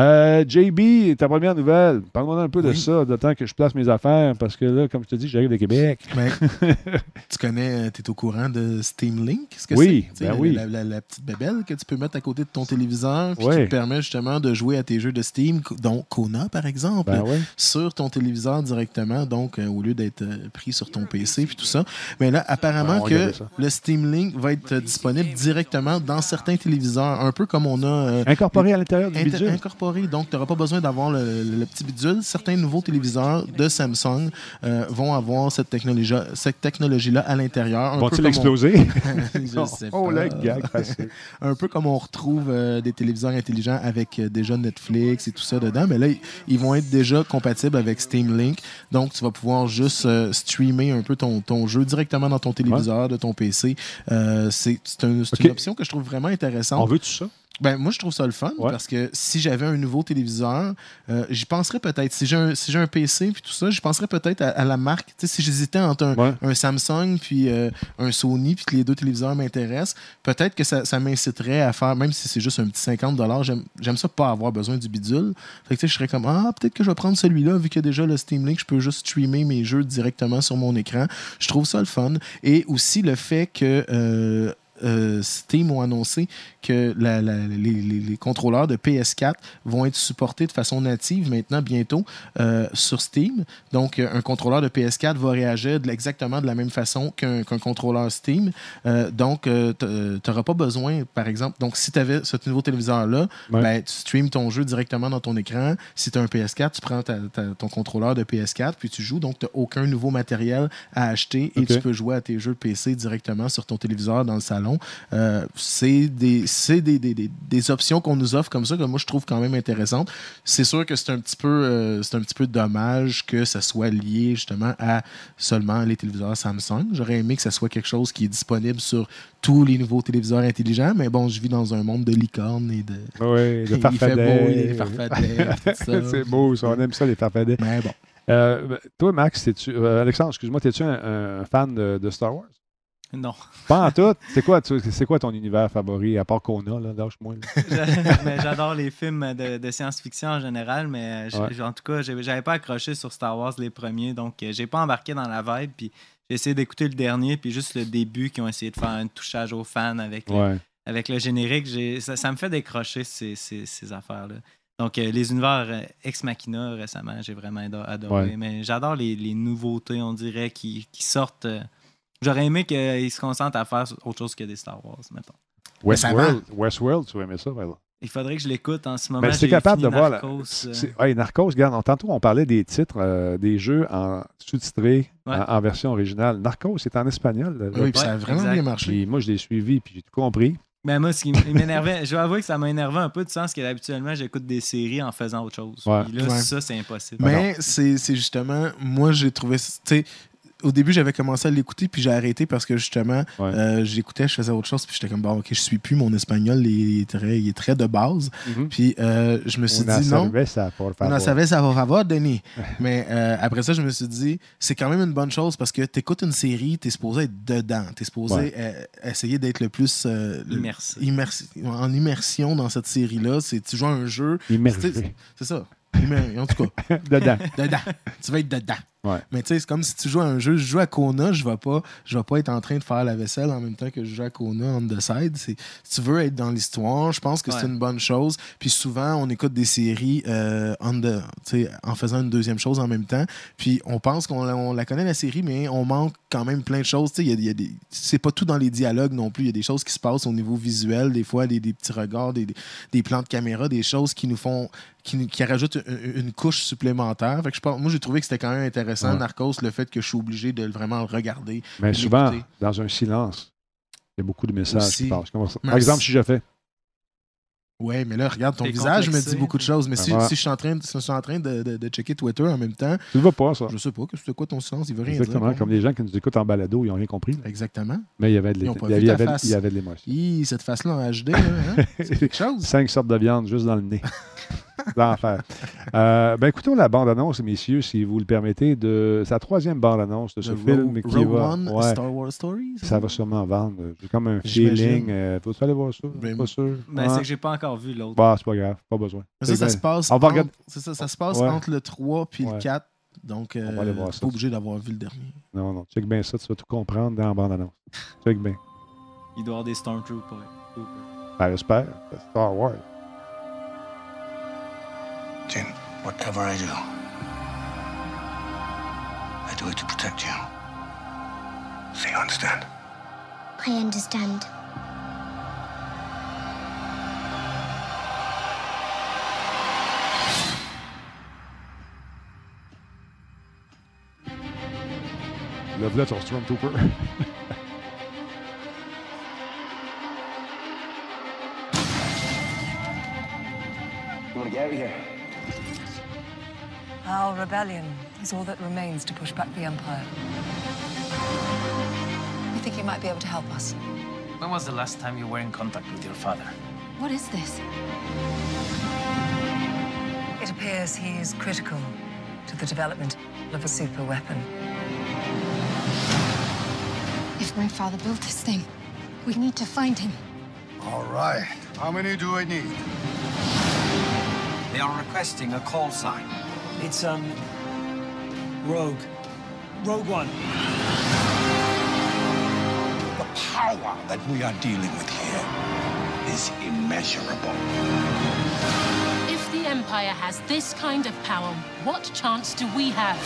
JB, ta première nouvelle. Parle-moi un peu de ça, de temps que je place mes affaires, parce que là, comme je te dis, j'arrive de Québec. Mais, tu es au courant de Steam Link? Oui, c'est? Oui. La petite bébelle que tu peux mettre à côté de ton téléviseur, puis Oui. qui te permet justement de jouer à tes jeux de Steam, dont Kona, par exemple, sur ton téléviseur directement, donc au lieu d'être pris sur ton PC, puis tout ça. Mais là, apparemment que le Steam Link va être disponible directement dans certains téléviseurs, un peu comme on a... incorporé à l'intérieur du bidule. Incorporé, donc tu n'auras pas besoin d'avoir le petit bidule. Certains nouveaux téléviseurs de Samsung vont avoir cette technologie-là à l'intérieur. Vont-ils exploser? Je sais pas. Oh, le gag facile. Un peu comme on retrouve des téléviseurs intelligents avec déjà Netflix et tout ça dedans, mais là, ils vont être déjà compatibles avec Steam Link. Donc, tu vas pouvoir juste streamer un peu ton jeu directement dans ton téléviseur, de ton PC. C'est une option que je trouve vraiment intéressante. On veut tout ça? Ben, moi, je trouve ça le fun parce que si j'avais un nouveau téléviseur, j'y penserais peut-être. Si j'ai un PC puis tout ça, j'y penserais peut-être à la marque. Tu sais, si j'hésitais entre un Samsung puis un Sony puis que les deux téléviseurs m'intéressent, peut-être que ça m'inciterait à faire, même si c'est juste un petit 50$, j'aime ça pas avoir besoin du bidule. Fait que tu sais, je serais comme, peut-être que je vais prendre celui-là vu qu'il y a déjà le Steam Link, je peux juste streamer mes jeux directement sur mon écran. Je trouve ça le fun. Et aussi le fait que... Steam ont annoncé que les contrôleurs de PS4 vont être supportés de façon native maintenant, bientôt, sur Steam. Donc, un contrôleur de PS4 va réagir exactement de la même façon qu'un contrôleur Steam. Donc, tu n'auras pas besoin, par exemple... Donc, si tu avais ce nouveau téléviseur-là, ben, tu streames ton jeu directement dans ton écran. Si tu as un PS4, tu prends ton contrôleur de PS4, puis tu joues. Donc, tu n'as aucun nouveau matériel à acheter et tu peux jouer à tes jeux PC directement sur ton téléviseur dans le salon. long. C'est des options qu'on nous offre comme ça, que moi, je trouve quand même intéressantes. C'est sûr que c'est un petit peu dommage que ça soit lié justement à seulement les téléviseurs Samsung. J'aurais aimé que ça soit quelque chose qui est disponible sur tous les nouveaux téléviseurs intelligents, mais bon, je vis dans un monde de licornes et de... Oui, de il fait beau, il y a des farfadets. farfadets, tout ça. C'est beau, ça, on aime ça, les farfadets. Mais bon. Toi, Max, Alexandre, excuse-moi, t'es-tu un fan de Star Wars? Non. Pas en tout. C'est quoi ton univers favori, à part Kona, là, lâche-moi. J'adore les films de science-fiction en général, mais en tout cas, j'avais pas accroché sur Star Wars les premiers, donc j'ai pas embarqué dans la vibe, puis j'ai essayé d'écouter le dernier, puis juste le début, qui ont essayé de faire un touchage aux fans avec le générique. Ça me fait décrocher ces affaires-là. Donc, les univers Ex Machina, récemment, j'ai vraiment adoré. Mais j'adore les nouveautés, on dirait, qui sortent. J'aurais aimé qu'ils se concentrent à faire autre chose que des Star Wars, mettons. Westworld, tu aimais ça, par Il faudrait que je l'écoute en ce moment. Ben, c'est capable de voir. Narcos, Narcos, regarde, tantôt, on parlait des titres des jeux sous-titrés en version originale. Narcos, c'est en espagnol. Oui, puis ça a vraiment bien marché. Puis moi, je l'ai suivi, puis j'ai tout compris. Mais moi, ce qui m'énervait, je dois avouer que ça m'a énervé un peu du sens que habituellement, j'écoute des séries en faisant autre chose. Puis là, ça, c'est impossible. Mais c'est justement, moi, j'ai trouvé, tu sais, au début, j'avais commencé à l'écouter, puis j'ai arrêté parce que justement, j'écoutais, je faisais autre chose, puis j'étais comme, bon, ok, je suis plus, mon espagnol, il est très de base. Puis je me suis dit, non. On savait ça va favor, Denis. Mais après ça, je me suis dit, c'est quand même une bonne chose parce que tu écoutes une série, tu es supposé être dedans. Tu es supposé essayer d'être le plus en immersion dans cette série-là. Tu joues à un jeu. C'est ça. En tout cas, dedans. Tu vas être dedans. Ouais. Mais tu sais, c'est comme si tu joues à un jeu. Je joue à Kona, je vais pas être en train de faire la vaisselle en même temps que je joue à Kona on the side. Si tu veux être dans l'histoire, je pense que c'est une bonne chose. Puis souvent, on écoute des séries en faisant une deuxième chose en même temps. Puis on pense qu'on la connaît, la série, mais on manque quand même plein de choses. C'est pas tout dans les dialogues non plus. Il y a des choses qui se passent au niveau visuel, des fois, des petits regards, des plans de caméra, des choses qui nous font... qui rajoutent une couche supplémentaire. Fait que moi, j'ai trouvé que c'était quand même intéressant, Narcos, le fait que je suis obligé de vraiment le regarder. Mais souvent, dans un silence, il y a beaucoup de messages qui passent. Par exemple, si je fais... Oui, mais là, regarde, ton visage me dit beaucoup de choses. Mais si je suis en train de checker Twitter en même temps... Tu ne vas pas, ça. Je sais pas. C'est quoi ton silence? Il veut rien Exactement, dire. comme les gens qui nous écoutent en balado, ils n'ont rien compris. Là. Exactement. Mais il y avait de l'émotion. Cette face-là en HD, là, hein? C'est quelque chose. 5 sortes de viande juste dans le nez. L'enfer. Écoutons la bande-annonce, messieurs, si vous le permettez. C'est la 3e bande-annonce de ce film qui va... Rogue One, Star Wars Stories. Ça va sûrement vendre. J'ai comme un feeling. Faut-tu aller voir ça? Pas sûr. C'est que j'ai pas encore vu l'autre. Bah, c'est pas grave. Pas besoin. Mais ça se passe, ça se passe entre le 3 et le 4. Donc, on va aller voir ça. Pas obligé d'avoir vu le dernier. Non. Check bien ça. Tu vas tout comprendre dans la bande-annonce. Check bien. Il doit y avoir des Stormtroopers. J'espère. C'est Star Wars. Jin, whatever I do it to protect you. So you understand? I understand. Love that ton Stormtrooper. You want to get out of here? Our rebellion is all that remains to push back the Empire. We think you might be able to help us. When was the last time you were in contact with your father? What is this? It appears he is critical to the development of a super weapon. If my father built this thing, we need to find him. All right. How many do I need? They are requesting a call sign. It's, Rogue. Rogue One. The power that we are dealing with here is immeasurable. If the Empire has this kind of power, what chance do we have?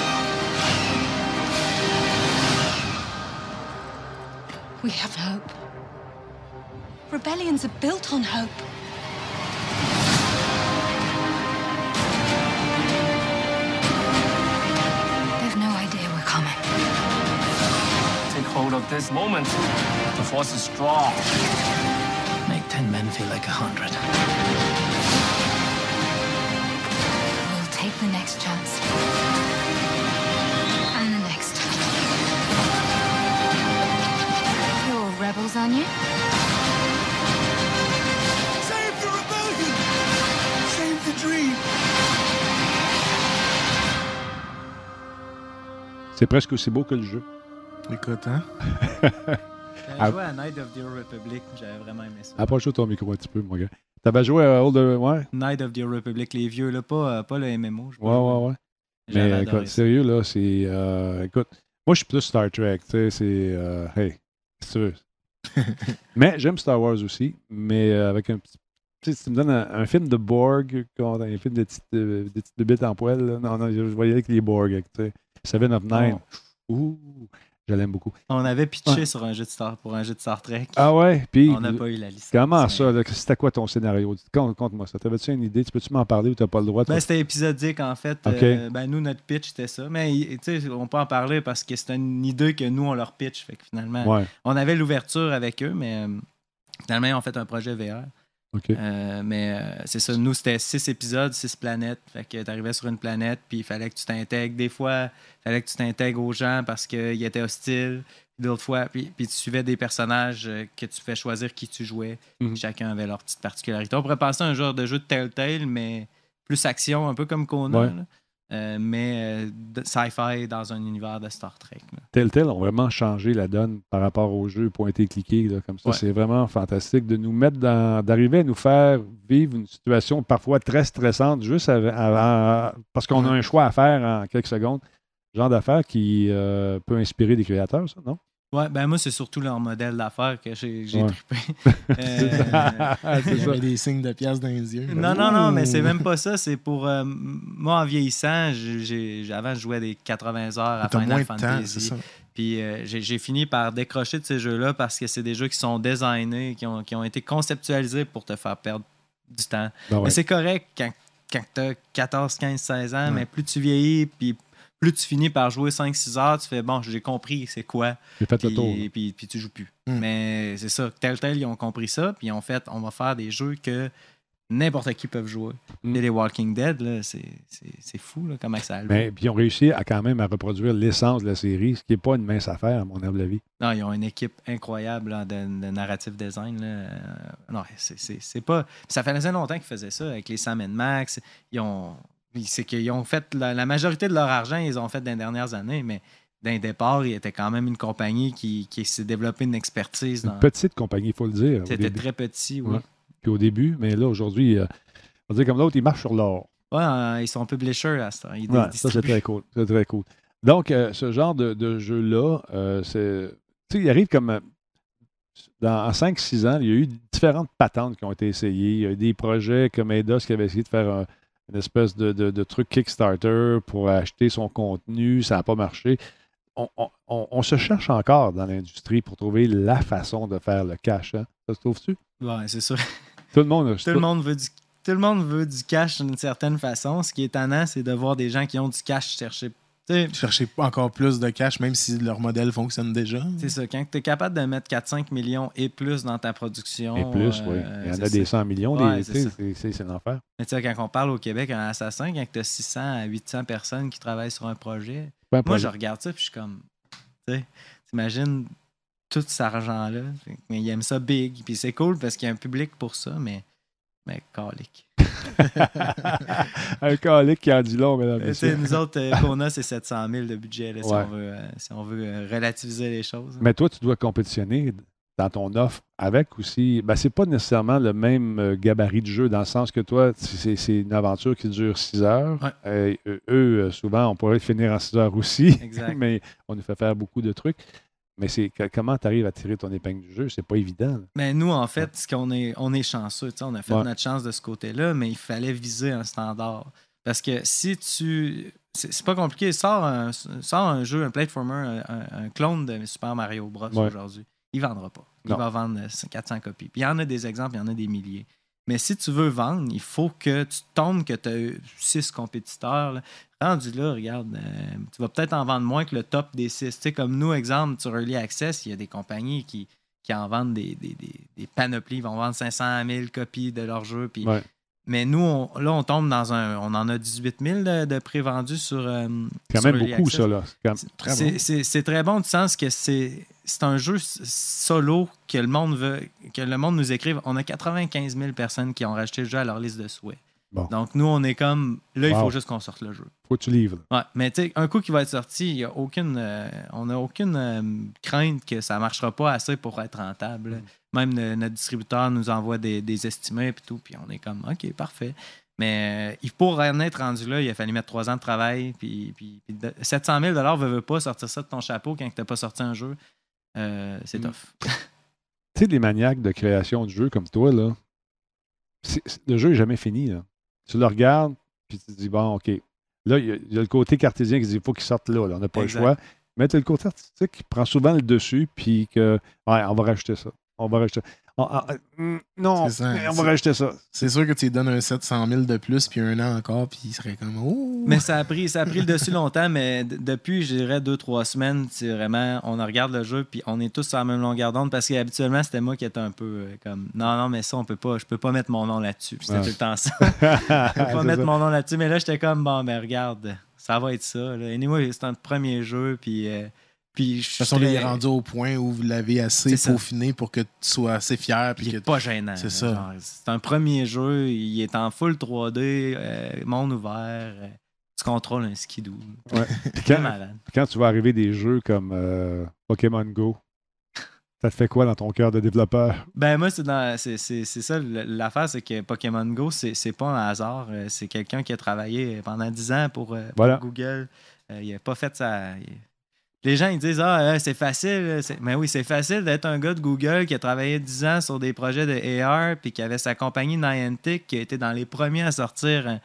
We have hope. Rebellions are built on hope. They've no idea we're coming. Take hold out of this moment. The force is strong. Make 10 men feel like 100. We'll take the next chance. And the next. You're rebels, aren't you? Save the rebellion! Save the dream! C'est presque aussi beau que le jeu. Écoute, hein? J'avais joué à Night of the Old Republic, j'avais vraiment aimé ça. Approche-toi ton micro un petit peu, mon gars. T'avais joué à Old... Ouais? Night of the Old Republic, les vieux, là, pas le MMO. Ouais. Mais écoute, sérieux, là, c'est... écoute, moi, je suis plus Star Trek, tu sais, c'est... hey, c'est sûr. Mais j'aime Star Wars aussi, mais avec un petit... Tu sais, si tu me donnes un film de Borg, un film de petites bébites en poêle, là, non, je voyais avec les Borg, tu sais. Seven of Nine. Ouh, je l'aime beaucoup. On avait pitché sur un jeu de Star Trek. Ah ouais? Puis, on n'a pas eu la licence. Comment ça? C'était quoi ton scénario? Conte-moi ça. T'avais-tu une idée? Tu peux-tu m'en parler ou t'as pas le droit? C'était épisodique, en fait. Okay. Nous, notre pitch, c'était ça. Mais on peut en parler parce que c'était une idée que nous, on leur pitch. Fait que finalement, on avait l'ouverture avec eux, mais finalement, ils ont fait un projet VR. Okay. Mais c'est ça, nous, c'était 6 épisodes, 6 planètes. Fait que t'arrivais sur une planète, puis il fallait que tu t'intègres. Des fois, il fallait que tu t'intègres aux gens parce qu'ils étaient hostiles. D'autres fois, puis tu suivais des personnages que tu fais choisir qui tu jouais. Chacun avait leur petite particularité. On pourrait penser à un genre de jeu de Telltale, mais plus action, un peu comme Conan. Mais sci-fi dans un univers de Star Trek. Là. Telltale ont vraiment changé la donne par rapport au jeu pointé-cliqué. Comme ça, c'est vraiment fantastique de nous mettre d'arriver à nous faire vivre une situation parfois très stressante juste parce qu'on a un choix à faire en quelques secondes. Genre d'affaires qui peut inspirer des créateurs, ça, non? Ouais, ben moi, c'est surtout leur modèle d'affaires que j'ai trippé. Il y avait des signes de pièces dans les yeux. Non, mais c'est même pas ça. C'est pour... moi, en vieillissant, avant, je jouais à des 80 heures à Final Fantasy. Puis j'ai fini par décrocher de ces jeux-là parce que c'est des jeux qui sont designés, qui ont été conceptualisés pour te faire perdre du temps. Mais c'est correct quand tu as 14, 15, 16 ans, mais plus tu vieillis, puis plus tu finis par jouer 5-6 heures, tu fais bon, j'ai compris c'est quoi. J'ai fait le tour. Puis tu joues plus. Mais c'est ça. Telltale, ils ont compris ça. Puis ils ont fait, on va faire des jeux que n'importe qui peut jouer. Et les Walking Dead, là, c'est fou là, comment ça a levé. Mais puis ils ont réussi quand même à reproduire l'essence de la série, ce qui n'est pas une mince affaire, à mon humble avis. Non, ils ont une équipe incroyable là, de narrative design. Là. Non, c'est pas. Ça faisait longtemps qu'ils faisaient ça avec les Sam & Max. C'est qu'ils ont fait la majorité de leur argent, ils ont fait dans les dernières années, mais d'un départ, il était quand même une compagnie qui s'est développée une expertise. Une petite compagnie, il faut le dire. C'était très petit, oui. Ouais. Puis au début, mais là, aujourd'hui, on va dire comme l'autre, ils marchent sur l'or. Oui, ils sont publishers à ce temps. Ça, c'est très cool. C'est très cool. Donc, ce genre de jeu-là, il arrive comme... en 5-6 ans, il y a eu différentes patentes qui ont été essayées. Il y a eu des projets comme Eidos qui avait essayé de faire une espèce de truc Kickstarter pour acheter son contenu. Ça n'a pas marché. On se cherche encore dans l'industrie pour trouver la façon de faire le cash. Hein? Ça se trouve-tu? Oui, c'est sûr. Tout le monde veut du cash d'une certaine façon. Ce qui est étonnant, c'est de voir des gens qui ont du cash chercher encore plus de cash, même si leur modèle fonctionne déjà. C'est ça. Quand tu es capable de mettre 4-5 millions et plus dans ta production... Et plus, oui. Il y en a des 100 millions. C'est l'enfer. Mais tu sais, quand on parle au Québec, un assassin, quand tu as 600 à 800 personnes qui travaillent sur un projet, moi, je regarde ça et je suis comme... Tu sais, t'imagines tout cet argent-là. Mais ils aiment ça big. Puis c'est cool parce qu'il y a un public pour ça, mais calique. Un calique qui en dit long, mesdames et messieurs. Nous autres, qu'on a, c'est 700 000 de budget, là, si on veut relativiser les choses. Mais toi, tu dois compétitionner dans ton offre avec aussi. Ben, c'est pas nécessairement le même gabarit de jeu, dans le sens que toi, c'est une aventure qui dure 6 heures. Ouais. Eux, souvent, on pourrait finir en 6 heures aussi. Exact. Mais on nous fait faire beaucoup de trucs. Mais comment tu arrives à tirer ton épingle du jeu? C'est pas évident. Mais nous, en fait, on est chanceux. On a fait notre chance de ce côté-là, mais il fallait viser un standard. Parce que si tu... C'est pas compliqué. Sors un jeu, un platformer, un clone de Super Mario Bros. Aujourd'hui. Il ne vendra pas. Il va vendre 400 copies. Puis il y en a des exemples, il y en a des milliers. Mais si tu veux vendre, il faut que tu tombes que tu as 6 compétiteurs. Là. Rendu là, regarde, tu vas peut-être en vendre moins que le top des 6. Tu sais, comme nous, exemple, sur Early Access, il y a des compagnies qui en vendent des panoplies. Ils vont vendre 500 000 copies de leur jeu. Puis... Ouais. Mais nous, on tombe dans on en a 18 000 de prévendus sur. Quand sur même Early beaucoup, Access. ça, là. C'est très bon. C'est très bon du sens que c'est un jeu solo que le monde veut, que le monde nous écrive. On a 95 000 personnes qui ont racheté le jeu à leur liste de souhaits. Bon. Donc, nous, on est comme. Là, il faut juste qu'on sorte le jeu. Faut que tu livres. Ouais, mais tu sais, un coup qui va être sorti, il y a aucune, on n'a aucune crainte que ça ne marchera pas assez pour être rentable. Même notre distributeur nous envoie des estimés et tout, puis on est comme, OK, parfait. Mais pour en être rendu là, il a fallu mettre 3 ans de travail, puis 700 000 $, veut pas sortir ça de ton chapeau quand tu n'as pas sorti un jeu. C'est tough. Tu sais, les maniaques de création de jeux comme toi, là, le jeu n'est jamais fini. Là. Tu le regardes, puis tu te dis, bon, OK. Là, il y a le côté cartésien qui dit, il faut qu'il sorte là. On n'a pas le choix. Mais tu as le côté artistique qui prend souvent le dessus, puis que, ouais, on va rajouter ça. On va rajouter ça. Non, ça, on va rajouter ça. C'est sûr que tu lui donnes un 700 000 de plus, puis un an encore, puis il serait comme, oh! Mais ça a pris le dessus longtemps, mais depuis, je dirais 2-3 semaines, c'est vraiment, on regarde le jeu, puis on est tous sur la même longueur d'onde, parce qu'habituellement, c'était moi qui étais un peu comme, non, mais ça, je peux pas mettre mon nom là-dessus. Puis c'était tout le temps ça. Je peux pas mettre mon nom là-dessus, mais là, j'étais comme, bon, ben regarde, ça va être ça. Là. Anyway, c'est un premier jeu, puis de toute façon, il est rendu au point où vous l'avez assez peaufiné pour que tu sois assez fier. Il n'est pas gênant. C'est ça. Genre, c'est un premier jeu. Il est en full 3D, monde ouvert. Tu contrôles un skidoo. Ouais. Quand tu vas arriver des jeux comme Pokémon Go, ça te fait quoi dans ton cœur de développeur? Ben moi, c'est ça. L'affaire, c'est que Pokémon Go, c'est pas un hasard. C'est quelqu'un qui a travaillé pendant 10 ans pour Google. Il n'a pas fait ça... Les gens, ils disent « Ah, c'est facile. » Mais oui, c'est facile d'être un gars de Google qui a travaillé 10 ans sur des projets de AR puis qui avait sa compagnie Niantic qui a été dans les premiers à sortir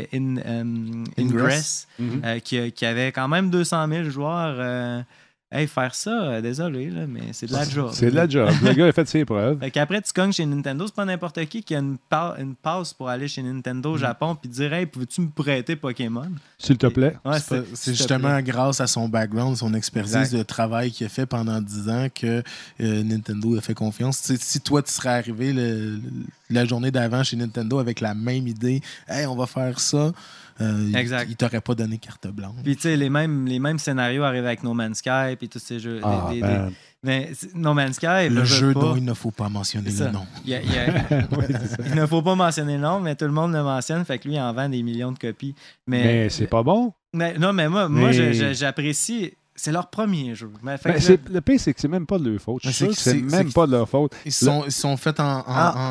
Ingress, qui avait quand même 200 000 joueurs. Faire ça, désolé, là, mais c'est de la job. C'est de la job. Le gars a fait ses preuves. Fait qu'après, tu cognes chez Nintendo, c'est pas n'importe qui a une passe pour aller chez Nintendo au Japon puis dire « Hey, peux-tu me prêter Pokémon? » S'il te plaît. Ouais, c'est justement grâce à son background, son expertise de travail qu'il a fait pendant 10 ans que Nintendo a fait confiance. Si toi, tu serais arrivé la journée d'avant chez Nintendo avec la même idée « Hey, on va faire ça », il t'aurait pas donné carte blanche. Puis tu sais, les mêmes scénarios arrivent avec No Man's Sky puis tous ces jeux. Mais No Man's Sky, le jeu dont il ne faut pas mentionner le nom. Il ne faut pas mentionner le nom, mais tout le monde le mentionne, fait que lui, il en vend des millions de copies. Mais c'est pas bon. Mais moi j'apprécie. C'est leur premier jeu. Le pire, c'est que c'est même pas de leur faute. Je suis sûr que c'est même pas de leur faute. Ils sont faits en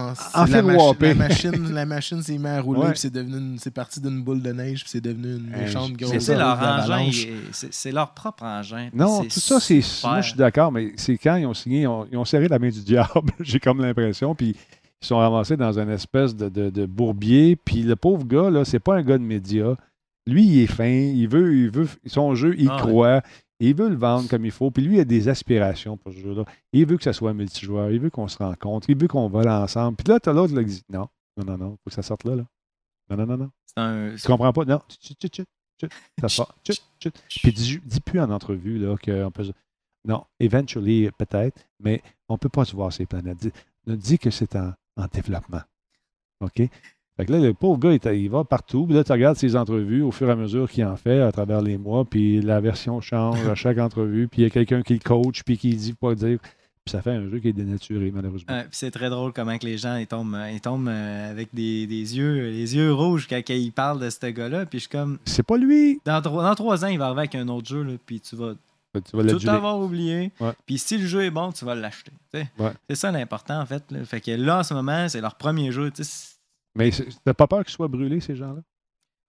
la machine s'est mise à rouler, puis c'est parti d'une boule de neige, puis c'est devenu une méchante grosse. C'est leur engin. C'est leur propre engin. Non, tout ça, c'est. Moi, je suis d'accord, mais c'est quand ils ont signé, ils ont serré la main du diable, j'ai comme l'impression, puis ils sont ramassés dans une espèce de bourbier, puis le pauvre gars, là, c'est pas un gars de médias. Lui, il est fin, il veut son jeu, il croit. Il veut le vendre comme il faut. Puis lui, il a des aspirations pour ce jeu-là. Il veut que ça soit multijoueur. Il veut qu'on se rencontre. Il veut qu'on vole ensemble. Puis là, t'as l'autre qui dit non, il faut que ça sorte là. Non. Tu comprends pas? Non. Ça sort. Puis dis plus en entrevue là, qu'on peut. Non, eventually, peut-être, mais on ne peut pas se voir ces planètes. Dis que c'est en développement. OK? Fait que là, le pauvre gars, il va partout. Puis là, tu regardes ses entrevues au fur et à mesure qu'il en fait à travers les mois. Puis la version change à chaque entrevue. Puis il y a quelqu'un qui le coach, puis qui dit pas dire. Puis ça fait un jeu qui est dénaturé, malheureusement. Puis c'est très drôle comment que les gens ils tombent avec les yeux rouges quand ils parlent de ce gars-là. Puis je suis comme. C'est pas lui! Dans 3 ans, il va arriver avec un autre jeu. Là, puis tu vas tout avoir oublié. Ouais. Puis si le jeu est bon, tu vas l'acheter. Ouais. C'est ça l'important, en fait. Là. Fait que là, en ce moment, c'est leur premier jeu. Mais t'as pas peur qu'ils soient brûlés, ces gens-là?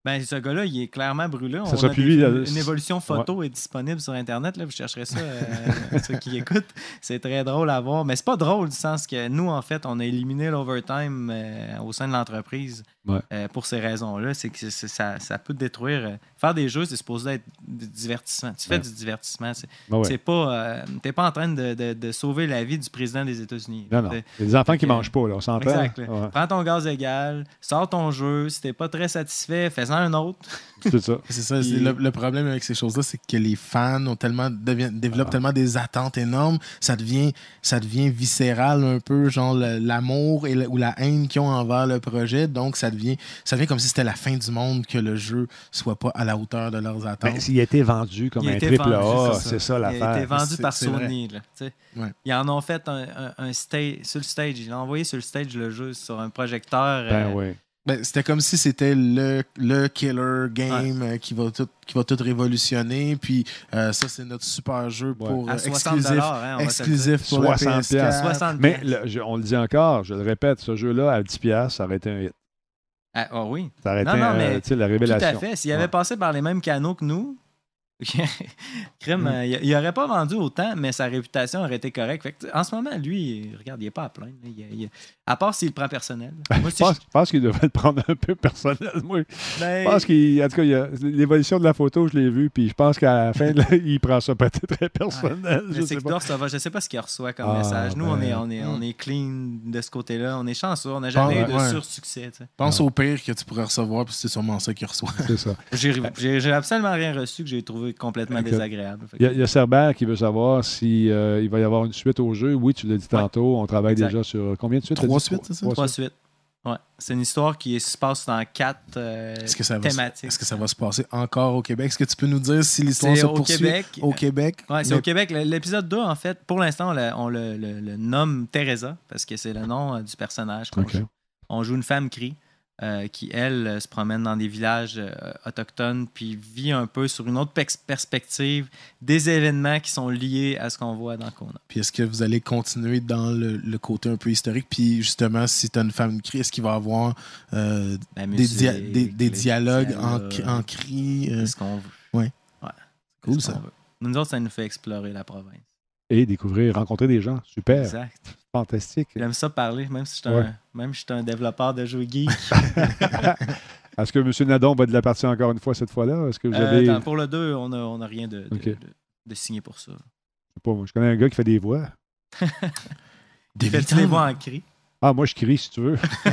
Ben, ce gars-là, il est clairement brûlé. Ça sera plus lui, une évolution photo est disponible sur Internet. Là, vous chercherez ça, ceux qui écoutent. C'est très drôle à voir. Mais c'est pas drôle du sens que nous, en fait, on a éliminé l'overtime au sein de l'entreprise pour ces raisons-là. C'est que ça peut détruire. Faire des jeux, c'est supposé être du divertissement. Tu fais du divertissement. C'est pas, t'es pas en train de sauver la vie du président des États-Unis. Non, non. Il y a des enfants qui mangent pas, là, on s'entend. Exact. Ouais. Prends ton gaz égal, sors ton jeu. Si t'es pas très satisfait, fais-en un autre. C'est ça. C'est ça. Le problème avec ces choses-là, c'est que les fans ont développent tellement des attentes énormes, ça devient viscéral un peu, genre l'amour ou la haine qu'ils ont envers le projet. Donc, ça devient comme si c'était la fin du monde que le jeu soit pas à la hauteur de leurs attentes. Ben, s'il a été vendu comme un triple A, c'est ça l'affaire. Il a été vendu par Sony. Ils en ont fait un stage sur le stage. Ils ont envoyé sur le stage le jeu sur un projecteur. C'était comme si c'était le killer game qui va tout révolutionner. Puis ça, c'est notre super jeu pour exclusif pour la PS4. 60$. Mais on le dit encore, je le répète, ce jeu-là à 10$, ça aurait été un hit. Ah oui. Ça aurait été la révélation. Tout à fait. S'il avait passé par les mêmes canaux que nous, il n'aurait pas vendu autant, mais sa réputation aurait été correcte. Fait que, en ce moment, lui, regarde, il n'est pas à plaindre. À part s'il le prend personnel. Moi, je pense qu'il devrait le prendre un peu personnel. Moi, je pense qu'en tout cas, l'évolution de la photo, je l'ai vue, puis je pense qu'à la fin, il prend ça peut-être très personnel. Je ne sais pas ce qu'il reçoit comme message. Nous, on est clean de ce côté-là. On est chanceux. On n'a jamais eu de sursuccès. Pense au pire que tu pourrais recevoir, puis c'est sûrement ça qu'il reçoit. C'est ça. J'ai absolument rien reçu que j'ai trouvé complètement désagréable. Il y a Cerbère qui veut savoir s'il il va y avoir une suite au jeu. Oui, tu l'as dit tantôt. On travaille déjà sur combien de suites? 3 suites, c'est ça? 3 suites. Ouais. C'est une histoire qui se passe dans 4 thématiques. Est-ce que ça va se passer encore au Québec? Est-ce que tu peux nous dire si l'histoire se poursuit au Québec? Oui, c'est au Québec. L'épisode 2, en fait, pour l'instant, on le nomme Teresa parce que c'est le nom du personnage qu'on joue. On joue une femme crie. Qui, elle, se promène dans des villages autochtones puis vit un peu sur une autre perspective des événements qui sont liés à ce qu'on voit dans Kona. Puis est-ce que vous allez continuer dans le côté un peu historique? Puis justement, si tu as une femme crie, est-ce qu'il va y avoir des dialogues en cri? C'est ce qu'on veut. Oui. Ouais. Cool, ça. Nous autres, ça nous fait explorer la province. Et découvrir, rencontrer des gens. Super. Exact. Fantastique. J'aime ça parler, même si je suis un développeur de jeux geek. Est-ce que M. Nadon va de la partie encore une fois cette fois-là? Est-ce que vous avez... pour le 2, on n'a rien de signé pour ça. Je connais un gars qui fait des voix. Fais-tu des voix en cri? Ah, moi, je crie si tu veux.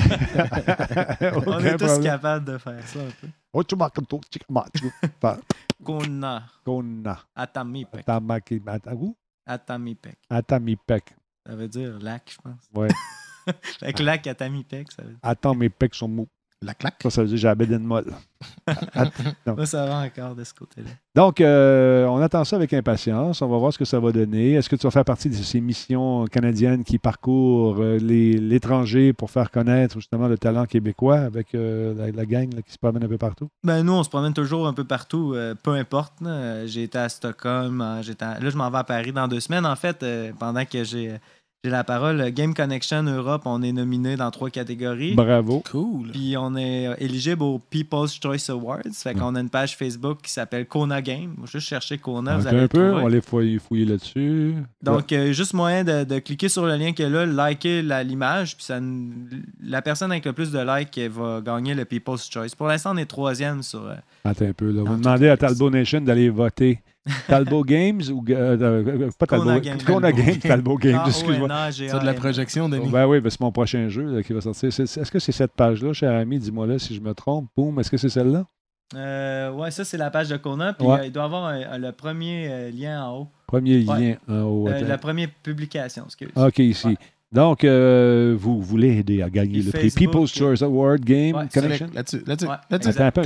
On est tous capables de faire ça un peu. Kona. Atamipek. Atamipek. Atamipek. Ça veut dire lac, je pense. Oui. Avec lac Atamipek, ça veut dire. Attends, mes pecs sont mous. La claque? Ça veut dire j'ai la bédaine molle. Moi, ça va encore de ce côté-là. Donc, on attend ça avec impatience. On va voir ce que ça va donner. Est-ce que tu vas faire partie de ces missions canadiennes qui parcourent l'étranger pour faire connaître justement le talent québécois avec la gang qui se promène un peu partout? Ben, nous, on se promène toujours un peu partout, peu importe. J'ai été à Stockholm. Là, je m'en vais à Paris dans 2 semaines. En fait, pendant que j'ai la parole. Game Connection Europe, on est nominé dans 3 catégories. Bravo. Cool. Puis on est éligible aux People's Choice Awards. Fait qu'on a une page Facebook qui s'appelle Kona Game. Faut juste chercher Kona. Vous allez un peu, on va aller fouiller là-dessus. Donc, juste moyen de cliquer sur le lien qu'il y a là, liker l'image, puis la personne avec le plus de likes va gagner le People's Choice. Pour l'instant, on est 3e sur... Attends un peu. Là. Vous demandez à Talbot Nation d'aller voter. Talbot Games ou pas Talbot Games. Kona Games, Talbot Games, excuse-moi. C'est de la projection, Denis. Ben oui, c'est mon prochain jeu là, qui va sortir. Est-ce que c'est cette page-là, cher ami? Dis-moi là si je me trompe. Boum, est-ce que c'est celle-là? Ouais, ça c'est la page de Kona. Puis il doit y avoir le premier lien en haut. Premier lien en haut. La première publication, excuse. OK, ici. Ouais. Donc, vous voulez aider à gagner le prix People's Choice Award Game Connection? Là-dessus. Attends un peu.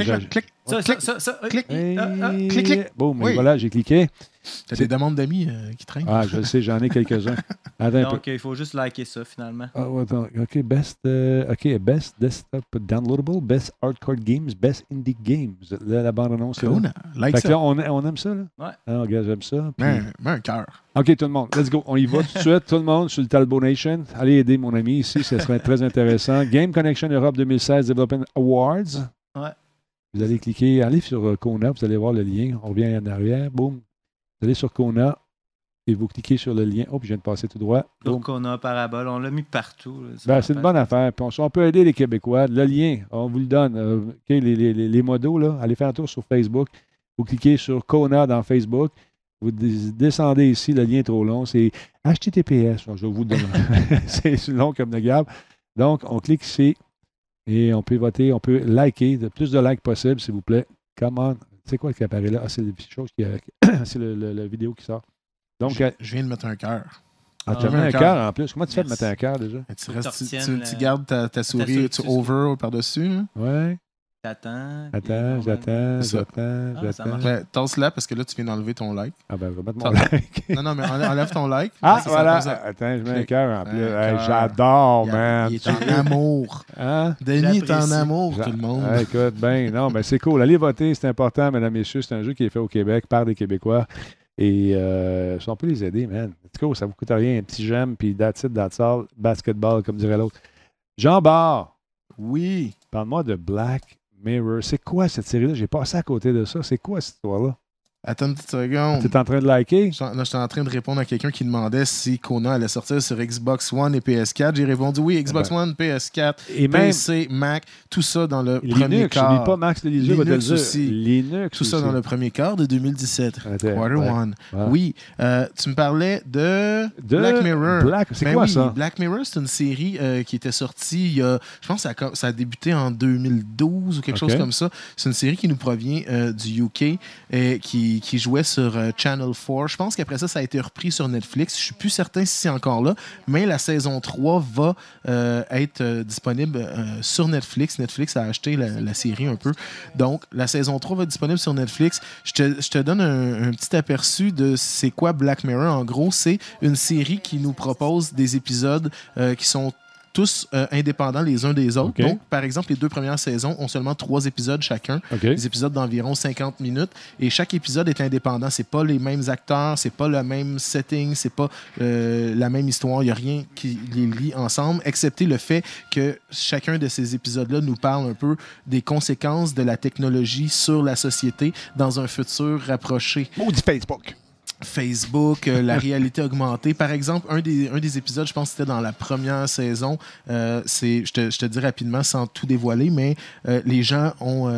Clic. Bon, mais voilà, j'ai cliqué. T'as des demandes d'amis qui traînent? Ah, je le sais, j'en ai quelques-uns. Donc, il faut juste liker ça, finalement. OK, best desktop downloadable, best hardcore games, best indie games. Là, la bande-annonce. Like ça. Là, on aime ça, là? Ouais. Alors, regarde, j'aime ça. Puis... Mets un cœur. OK, tout le monde, let's go. On y va tout de suite, tout le monde, sur le Talbot Nation. Allez aider mon ami ici, ce serait très intéressant. Game Connection Europe 2016 Development Awards. Ouais. Vous allez cliquer, allez sur Kona, vous allez voir le lien. On revient en arrière. Boum. Vous allez sur Kona et vous cliquez sur le lien. Oh, puis je viens de passer tout droit. Donc, Kona, Parabole, on l'a mis partout. C'est une bonne affaire. Puis on peut aider les Québécois. Le lien, on vous le donne. Les modos, là, allez faire un tour sur Facebook. Vous cliquez sur Kona dans Facebook. Vous descendez ici, le lien est trop long. C'est HTTPS. Je vous le donne. C'est long comme le diable. Donc, on clique ici et on peut voter, on peut liker. Le plus de likes possible, s'il vous plaît. Comment? C'est quoi qui apparaît là? Ah, c'est des petites choses qui. C'est la vidéo qui sort. Donc, je viens de mettre un cœur. Ah, tu as mis un cœur en plus. Comment tu fais de mettre un cœur déjà? Tu gardes ta souris, tu over par-dessus. Hein? Ouais. J'attends. Tasse-la parce que là, tu viens d'enlever ton like. Ah ben, je vais mettre mon like. Non, mais enlève ton like. Ah, voilà. Attends, je mets un cœur en plus. J'adore, man. Il est en amour. Hein? Denis est en amour, tout le monde. Écoute, non, c'est cool. Allez voter, c'est important, mesdames et messieurs. C'est un jeu qui est fait au Québec par des Québécois. Et on peut les aider, man. C'est cool, ça ne vous coûte rien. Un petit j'aime, puis that's it, that's all. Basketball, comme dirait l'autre. Jean Bart. Oui. Parle-moi de Black Mirror. C'est quoi cette série-là? J'ai passé à côté de ça. C'est quoi cette histoire-là? Attends une petite seconde. Tu es en train de liker? J'étais en train de répondre à quelqu'un qui demandait si Kona allait sortir sur Xbox One et PS4. J'ai répondu oui, Xbox One, PS4, et PC, Mac, tout ça dans le premier quart. N'oublie pas Max Léliseux va te le dire. Linux tout ça dans le premier quart de 2017. Quarter One. Ouais. Oui. Tu me parlais de Black Mirror. C'est quoi ça? Black Mirror, c'est une série qui était sortie il y a, je pense que ça a débuté en 2012 ou quelque chose comme ça. C'est une série qui nous provient du UK qui jouait sur Channel 4. Je pense qu'après ça a été repris sur Netflix. Je suis plus certain si c'est encore là, mais la saison 3 va être disponible sur Netflix. Netflix a acheté la série un peu. Donc, la saison 3 va être disponible sur Netflix. Je te donne un petit aperçu de c'est quoi Black Mirror. En gros, c'est une série qui nous propose des épisodes qui sont tous indépendants les uns des autres. Donc, par exemple, les 2 premières saisons ont seulement 3 épisodes chacun. Des épisodes d'environ 50 minutes. Et chaque épisode est indépendant. C'est pas les mêmes acteurs, c'est pas le même setting, c'est pas la même histoire. Il n'y a rien qui les lie ensemble, excepté le fait que chacun de ces épisodes-là nous parle un peu des conséquences de la technologie sur la société dans un futur rapproché. Maudit Facebook, la réalité augmentée. Par exemple, un des épisodes, je pense que c'était dans la première saison, je te dis rapidement sans tout dévoiler, mais les gens ont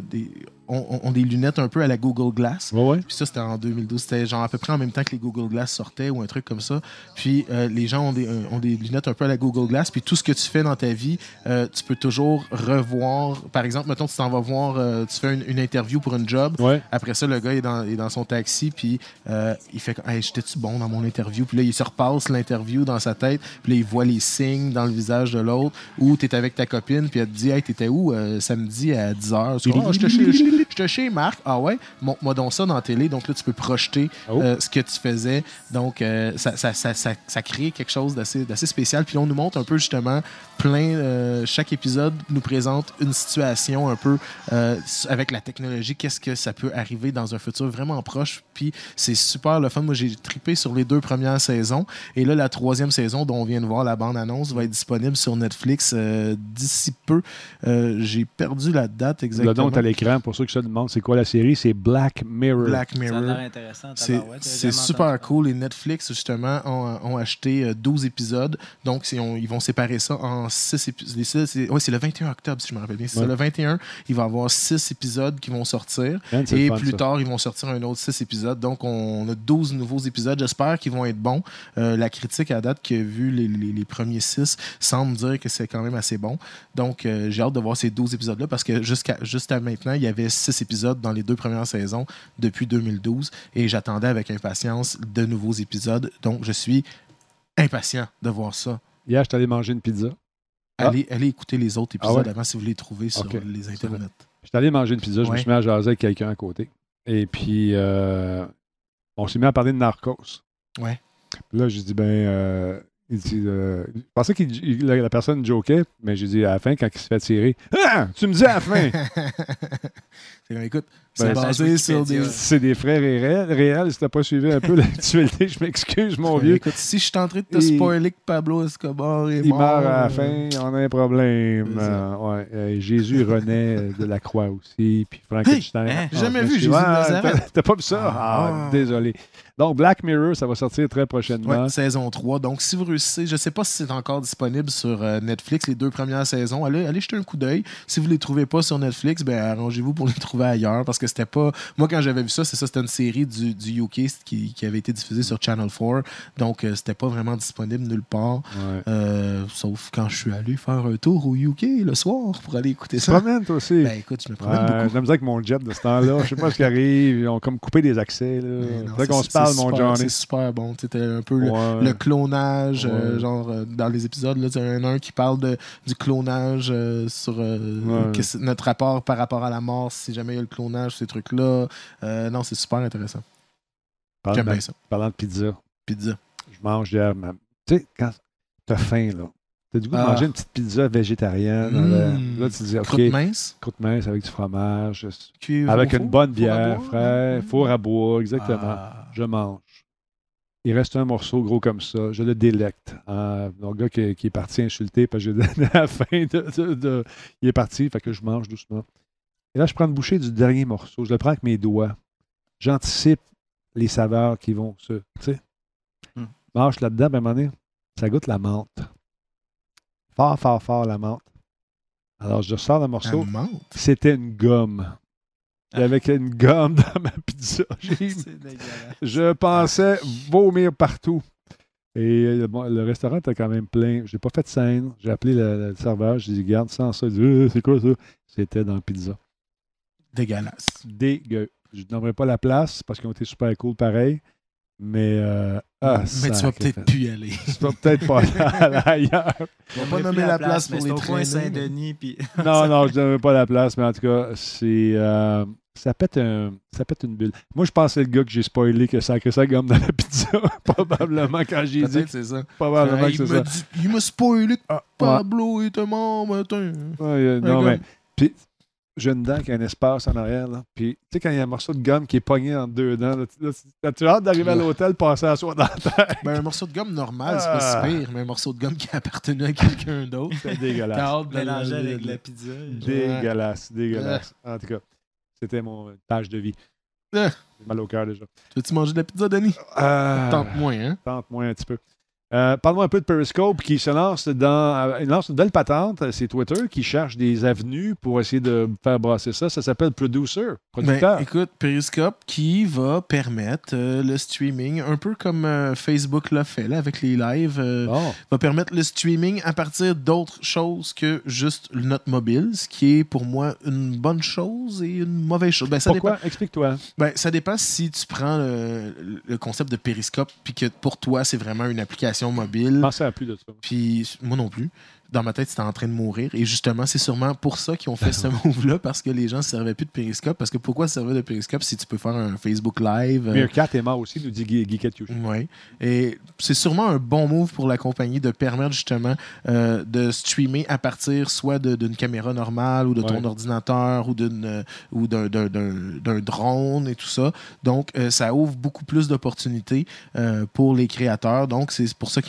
des lunettes un peu à la Google Glass. Ouais. Puis ça, c'était en 2012. C'était genre à peu près en même temps que les Google Glass sortaient ou un truc comme ça. Puis les gens ont des lunettes un peu à la Google Glass. Puis tout ce que tu fais dans ta vie, tu peux toujours revoir. Par exemple, mettons, tu t'en vas voir, tu fais une interview pour une job. Ouais. Après ça, le gars est dans son taxi. Puis il fait « Hey, j'étais-tu bon dans mon interview? » Puis là, il se repasse l'interview dans sa tête. Puis là, il voit les signes dans le visage de l'autre. Ou tu es avec ta copine. Puis elle te dit « Hey, t'étais où samedi à 10h? » J'étais chez Marc. Ah ouais? Montre-moi donc ça dans la télé. Donc là, tu peux projeter ce que tu faisais. Donc, ça crée quelque chose d'assez spécial. Puis là, on nous montre un peu justement chaque épisode nous présente une situation un peu avec la technologie. Qu'est-ce que ça peut arriver dans un futur vraiment proche? Puis c'est super le fun. Moi, j'ai trippé sur les 2 premières saisons. Et là, la 3e saison, dont on vient de voir la bande-annonce, va être disponible sur Netflix d'ici peu. J'ai perdu la date exactement. Le nom est à l'écran. Pour ceux qui se demandent c'est quoi la série, c'est Black Mirror. Black Mirror. Ça a l'air intéressant. C'est super cool. Et Netflix, justement, ont acheté 12 épisodes. Donc, ils vont séparer ça en 6 épisodes. C'est le 21 octobre, si je me rappelle bien. C'est ça, le 21. Il va y avoir 6 épisodes qui vont sortir. Et plus tard, ils vont sortir un autre 6 épisodes. Donc, on a 12 nouveaux épisodes. J'espère qu'ils vont être bons. La critique à date qui a vu les premiers 6 semble dire que c'est quand même assez bon. Donc, j'ai hâte de voir ces 12 épisodes-là parce que jusqu'à maintenant, il y avait 6 épisodes dans les 2 premières saisons depuis 2012 et j'attendais avec impatience de nouveaux épisodes. Donc, je suis impatient de voir ça. Hier, je suis allé manger une pizza. Allez écouter les autres épisodes avant si vous les trouvez sur les internets. Je suis allé manger une pizza, je me suis mis à jaser avec quelqu'un à côté. Et puis, on s'est mis à parler de Narcos. Ouais. Puis là, j'ai dit, il dit, je pensais que la personne jokait, mais j'ai dit à la fin, quand il se fait tirer, « Ah! Tu me dis à la fin! » Écoute, c'est Ben, basé sur des... C'est des frères réels. Si t'as pas suivi un peu l'actualité, je m'excuse, mon vieux. Écoute, si je suis en train de te spoiler que Pablo Escobar est il mort... meurt à la fin, on a un problème. Jésus renaît de la croix aussi, puis Frankenstein. J'ai jamais vu Jésus de Nazareth. T'as pas vu ça? Désolé. Donc, Black Mirror, ça va sortir très prochainement. Ouais, saison 3. Donc, si vous réussissez, je ne sais pas si c'est encore disponible sur Netflix, les 2 premières saisons. Allez jeter un coup d'œil. Si vous ne les trouvez pas sur Netflix, ben arrangez-vous pour les trouver ailleurs, parce que c'était pas... Moi, quand j'avais vu ça, c'était une série du UK qui avait été diffusée sur Channel 4. Donc, c'était pas vraiment disponible nulle part. Ouais. Sauf quand je suis allé faire un tour au UK le soir pour aller écouter ça. Tu te promènes, toi aussi? Ben, écoute, je me promène beaucoup. J'ai la misère avec mon jet de ce temps-là. Je sais pas ce qui arrive. Ils ont comme coupé des accès. Là. Qu'on se parle, mon Johnny. C'est super bon. C'était un peu le clonage, dans les épisodes. Il y en a un qui parle du clonage sur notre rapport par rapport à la mort, si jamais il y a le clonage, ces trucs-là. Non, c'est super intéressant. J'aime bien ça. Parlant de pizza. Pizza. Je mange hier. Tu sais, quand t'as faim, là. T'as du goût de manger une petite pizza végétarienne. Là, tu te dis, OK. Croûte mince avec du fromage. Avec une bonne bière, frère. Four à bois, exactement. Je mange. Il reste un morceau gros comme ça. Je le délecte. Le gars qui est parti insulter parce que j'ai donné à la fin il est parti, fait que je mange doucement. Et là, je prends une bouchée du dernier morceau. Je le prends avec mes doigts. J'anticipe les saveurs qui vont se... Tu sais, marche là-dedans, à un moment donné, ça goûte la menthe. Fort, fort, fort, la menthe. Alors, je sors le morceau. La menthe? C'était une gomme. Il y avait une gomme dans ma pizza. Je pensais vomir partout. Et le restaurant était quand même plein. Je n'ai pas fait de scène. J'ai appelé le serveur. J'ai dit, garde sans ça. Il dit, c'est quoi ça? C'était dans la pizza. Dégueulasse. Dégueu. Je n'aimerais pas la place parce qu'ils ont été super cool pareil. Mais tu vas peut-être plus y aller. Tu vas peut-être pas aller ailleurs. On va pas nommer la place pour les traîner. Saint-Denis. Puis... non, je ne nommerai pas la place, mais en tout cas, c'est... Ça pète une bulle. Moi, je pensais le gars que j'ai spoilé que sacré sa gomme dans la pizza. Probablement quand j'ai dit. C'est ça. Probablement que c'est ça. Il m'a spoilé que Pablo était mort matin. Non, mais... Puis, j'ai une dent qui a un espace en arrière. Là. Puis, tu sais, quand il y a un morceau de gomme qui est pogné entre deux dents, là, tu as hâte d'arriver à l'hôtel, passer à soi dans la terre. Ben, un morceau de gomme normal, c'est pas si pire, mais un morceau de gomme qui appartenait à quelqu'un d'autre. C'est dégueulasse. T'as hâte de mélanger avec la pizza. Dégueulasse. En tout cas, c'était mon page de vie. J'ai mal au cœur déjà. Tu veux-tu manger de la pizza, Denis? Tente-moi, hein? Tente-moi un petit peu. Parle-moi un peu de Periscope qui se lance il lance une belle patente. C'est Twitter qui cherche des avenues pour essayer de faire brasser ça. Ça s'appelle producteur. Ben, écoute, Periscope qui va permettre le streaming, un peu comme Facebook l'a fait là, avec les lives, va permettre le streaming à partir d'autres choses que juste notre mobile, ce qui est pour moi une bonne chose et une mauvaise chose. Ben, pourquoi? Explique-toi. Ben, ça dépend si tu prends le concept de Periscope puis que pour toi, c'est vraiment une application mobile. Je pensais à plus de ça. Puis moi non plus. Dans ma tête, c'était en train de mourir. Et justement, c'est sûrement pour ça qu'ils ont fait ce move-là, parce que les gens ne se servaient plus de Periscope. Parce que pourquoi se servir de Periscope si tu peux faire un Facebook Live? Meerkat est mort aussi, nous dit Guy Catiouche. Oui. Et c'est sûrement un bon move pour la compagnie de permettre justement de streamer à partir soit d'une caméra normale ou de ton ordinateur ou d'un drone et tout ça. Donc, ça ouvre beaucoup plus d'opportunités pour les créateurs. Donc, c'est pour ça qu'ils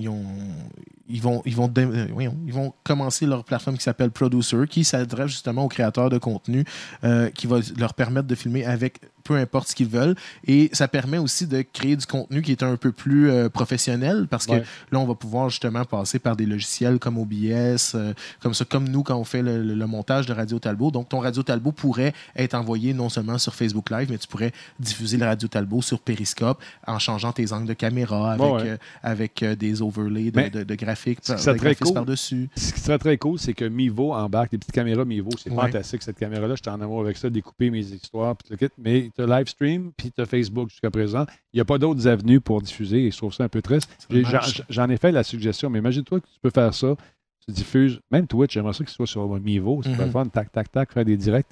ils vont commencer leur plateforme qui s'appelle Producer, qui s'adresse justement aux créateurs de contenu, qui va leur permettre de filmer avec peu importe ce qu'ils veulent. Et ça permet aussi de créer du contenu qui est un peu plus professionnel, parce que là, on va pouvoir justement passer par des logiciels comme OBS, comme nous, quand on fait le montage de Radio Talbot. Donc, ton Radio Talbot pourrait être envoyé non seulement sur Facebook Live, mais tu pourrais diffuser le Radio Talbot sur Periscope en changeant tes angles de caméra avec des overlays de graphiques, par-dessus. Ce qui serait très cool, c'est que Mivo embarque des petites caméras Mivo. C'est fantastique, cette caméra-là. J'étais en amour avec ça, découper mes histoires, puis le kit. Mais tu as live stream, puis tu as Facebook jusqu'à présent. Il n'y a pas d'autres avenues pour diffuser, et je trouve ça un peu triste. J'en ai fait la suggestion, mais imagine-toi que tu peux faire ça. Tu diffuses, même Twitch, j'aimerais ça qu'il soit sur Mivo. C'est pas le fun, tac, tac, tac, faire des directs.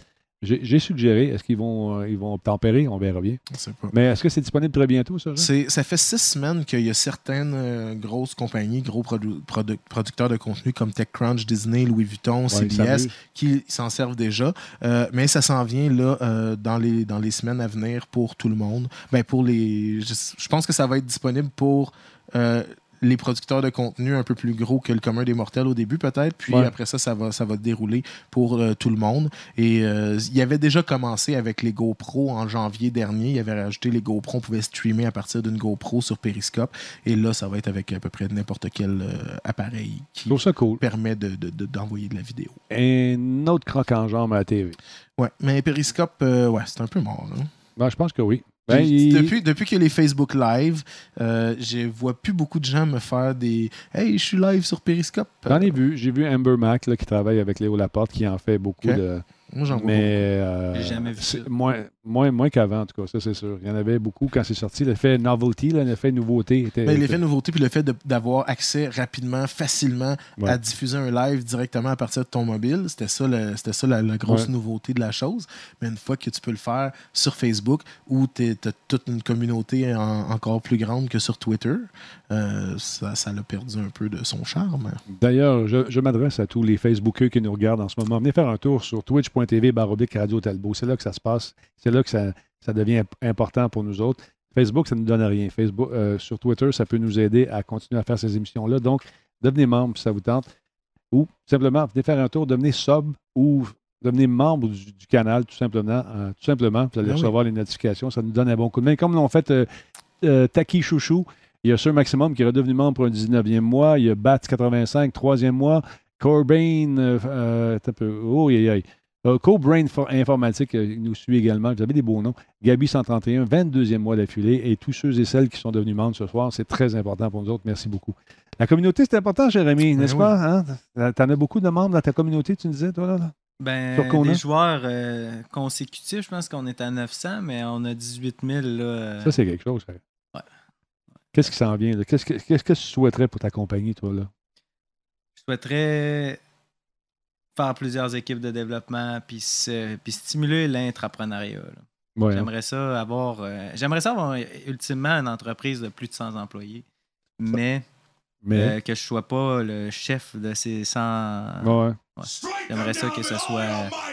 J'ai suggéré, est-ce qu'ils vont tempérer? On verra bien. Je sais pas. Mais est-ce que c'est disponible très bientôt, ça? Ça fait 6 semaines qu'il y a certaines grosses compagnies, gros producteurs de contenu comme TechCrunch, Disney, Louis Vuitton, CBS, qui s'en servent déjà. Mais ça s'en vient là dans les semaines à venir pour tout le monde. Ben, je pense que ça va être disponible pour les producteurs de contenu un peu plus gros que le commun des mortels au début peut-être, puis après ça va dérouler pour tout le monde. Et il avait déjà commencé avec les GoPro en janvier dernier. Il avait rajouté les GoPro, on pouvait streamer à partir d'une GoPro sur Periscope. Et là, ça va être avec à peu près n'importe quel appareil qui permet d'envoyer de la vidéo. Un autre croc en jambe à la TV. Ouais, mais Periscope, c'est un peu mort. Hein? Ben, je pense que oui. Depuis qu'il y a les Facebook Live, je vois plus beaucoup de gens me faire des « Hey, je suis live sur Periscope ». J'en ai vu. J'ai vu Amber Mac là, qui travaille avec Léo Laporte qui en fait beaucoup de... Moi, j'en vois beaucoup. J'ai jamais vu ça. Moins qu'avant, en tout cas, ça c'est sûr. Il y en avait beaucoup quand c'est sorti. L'effet novelty, l'effet nouveauté était... L'effet nouveauté, puis le fait d'avoir accès rapidement, facilement à diffuser un live directement à partir de ton mobile, c'était ça la grosse nouveauté de la chose. Mais une fois que tu peux le faire sur Facebook, où tu as toute une communauté encore plus grande que sur Twitter, ça l'a perdu un peu de son charme. D'ailleurs, je m'adresse à tous les Facebookers qui nous regardent en ce moment. Venez faire un tour sur twitch.tv/Radio Talbot. C'est là que ça se passe. C'est là que ça devient important pour nous autres. Facebook, ça ne nous donne rien. Facebook, sur Twitter, ça peut nous aider à continuer à faire ces émissions-là. Donc, devenez membre si ça vous tente. Ou simplement, venez faire un tour, devenez sub ou devenez membre du canal, tout simplement. Vous allez recevoir les notifications. Ça nous donne un bon coup de main. Comme l'ont fait Taki Chouchou, il y a Sir Maximum qui est redevenu membre pour un 19e mois. Il y a Bats85, 3e mois. Corbane, Co-Brain Informatique nous suit également. Vous avez des beaux noms. Gabi 131, 22e mois d'affilée. Et tous ceux et celles qui sont devenus membres ce soir, c'est très important pour nous autres. Merci beaucoup. La communauté, c'est important, Jérémy, n'est-ce pas? Hein? T'en as beaucoup de membres dans ta communauté, tu me disais, toi, là? Des joueurs consécutifs, je pense qu'on est à 900, mais on a 18 000. Là, Ça, c'est quelque chose. Ouais. Qu'est-ce qui s'en vient? Qu'est-ce que tu souhaiterais pour ta compagnie, toi, là? Je souhaiterais faire plusieurs équipes de développement puis stimuler l'intrapreneuriat. Ouais, j'aimerais ça avoir ultimement une entreprise de plus de 100 employés, mais que je ne sois pas le chef de ces 100. Ouais. J'aimerais ça que ce soit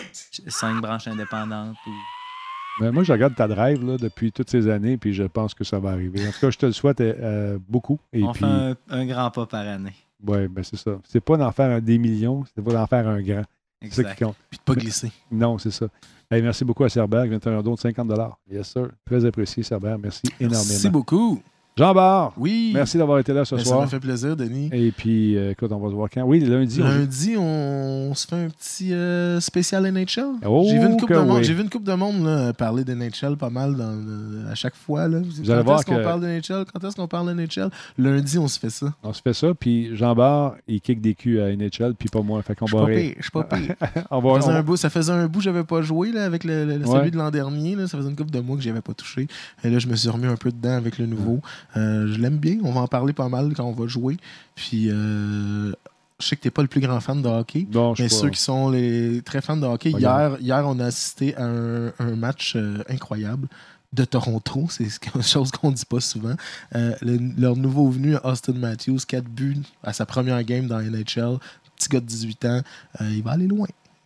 5 branches indépendantes. Mais moi, je regarde ta drive là, depuis toutes ces années, puis je pense que ça va arriver. En tout cas, je te le souhaite beaucoup. Et on fait un grand pas par année. Oui, ben c'est ça. C'est pas d'en faire des millions, c'est pas d'en faire un grand. Exact. C'est ça qui compte. Puis de pas glisser. Non, c'est ça. Hey, merci beaucoup à Cerber, 21 don de 50$. Yes, sir. Très apprécié, Cerber. Merci énormément. Merci beaucoup. Jean Bart, oui. Merci d'avoir été là ce soir. Ça m'a fait plaisir, Denis. Et puis, écoute, on va se voir quand? Oui, lundi. Lundi, on se fait un petit spécial NHL. Oh, j'ai vu une couple de monde là, parler de NHL pas mal à chaque fois. Là. Vous allez voir qu'on parle de NHL? Quand est-ce qu'on parle de NHL? Lundi, on se fait ça. On se fait ça, puis Jean Bart, il kick des culs à NHL, puis pas moi. Fait qu'on va Je suis pas pire. Ça faisait un bout que j'avais pas joué là, avec celui de l'an dernier. Là. Ça faisait une couple de mois que j'avais pas touché. Et là, je me suis remis un peu dedans avec le nouveau. Je l'aime bien. On va en parler pas mal quand on va jouer. Puis, je sais que tu n'es pas le plus grand fan de hockey. Non, mais ceux qui sont les très fans de hockey, hier, on a assisté à un match incroyable de Toronto. C'est quelque chose qu'on ne dit pas souvent. Leur nouveau venu, Austin Matthews, 4 buts à sa première game dans NHL. Petit gars de 18 ans. Il va aller loin.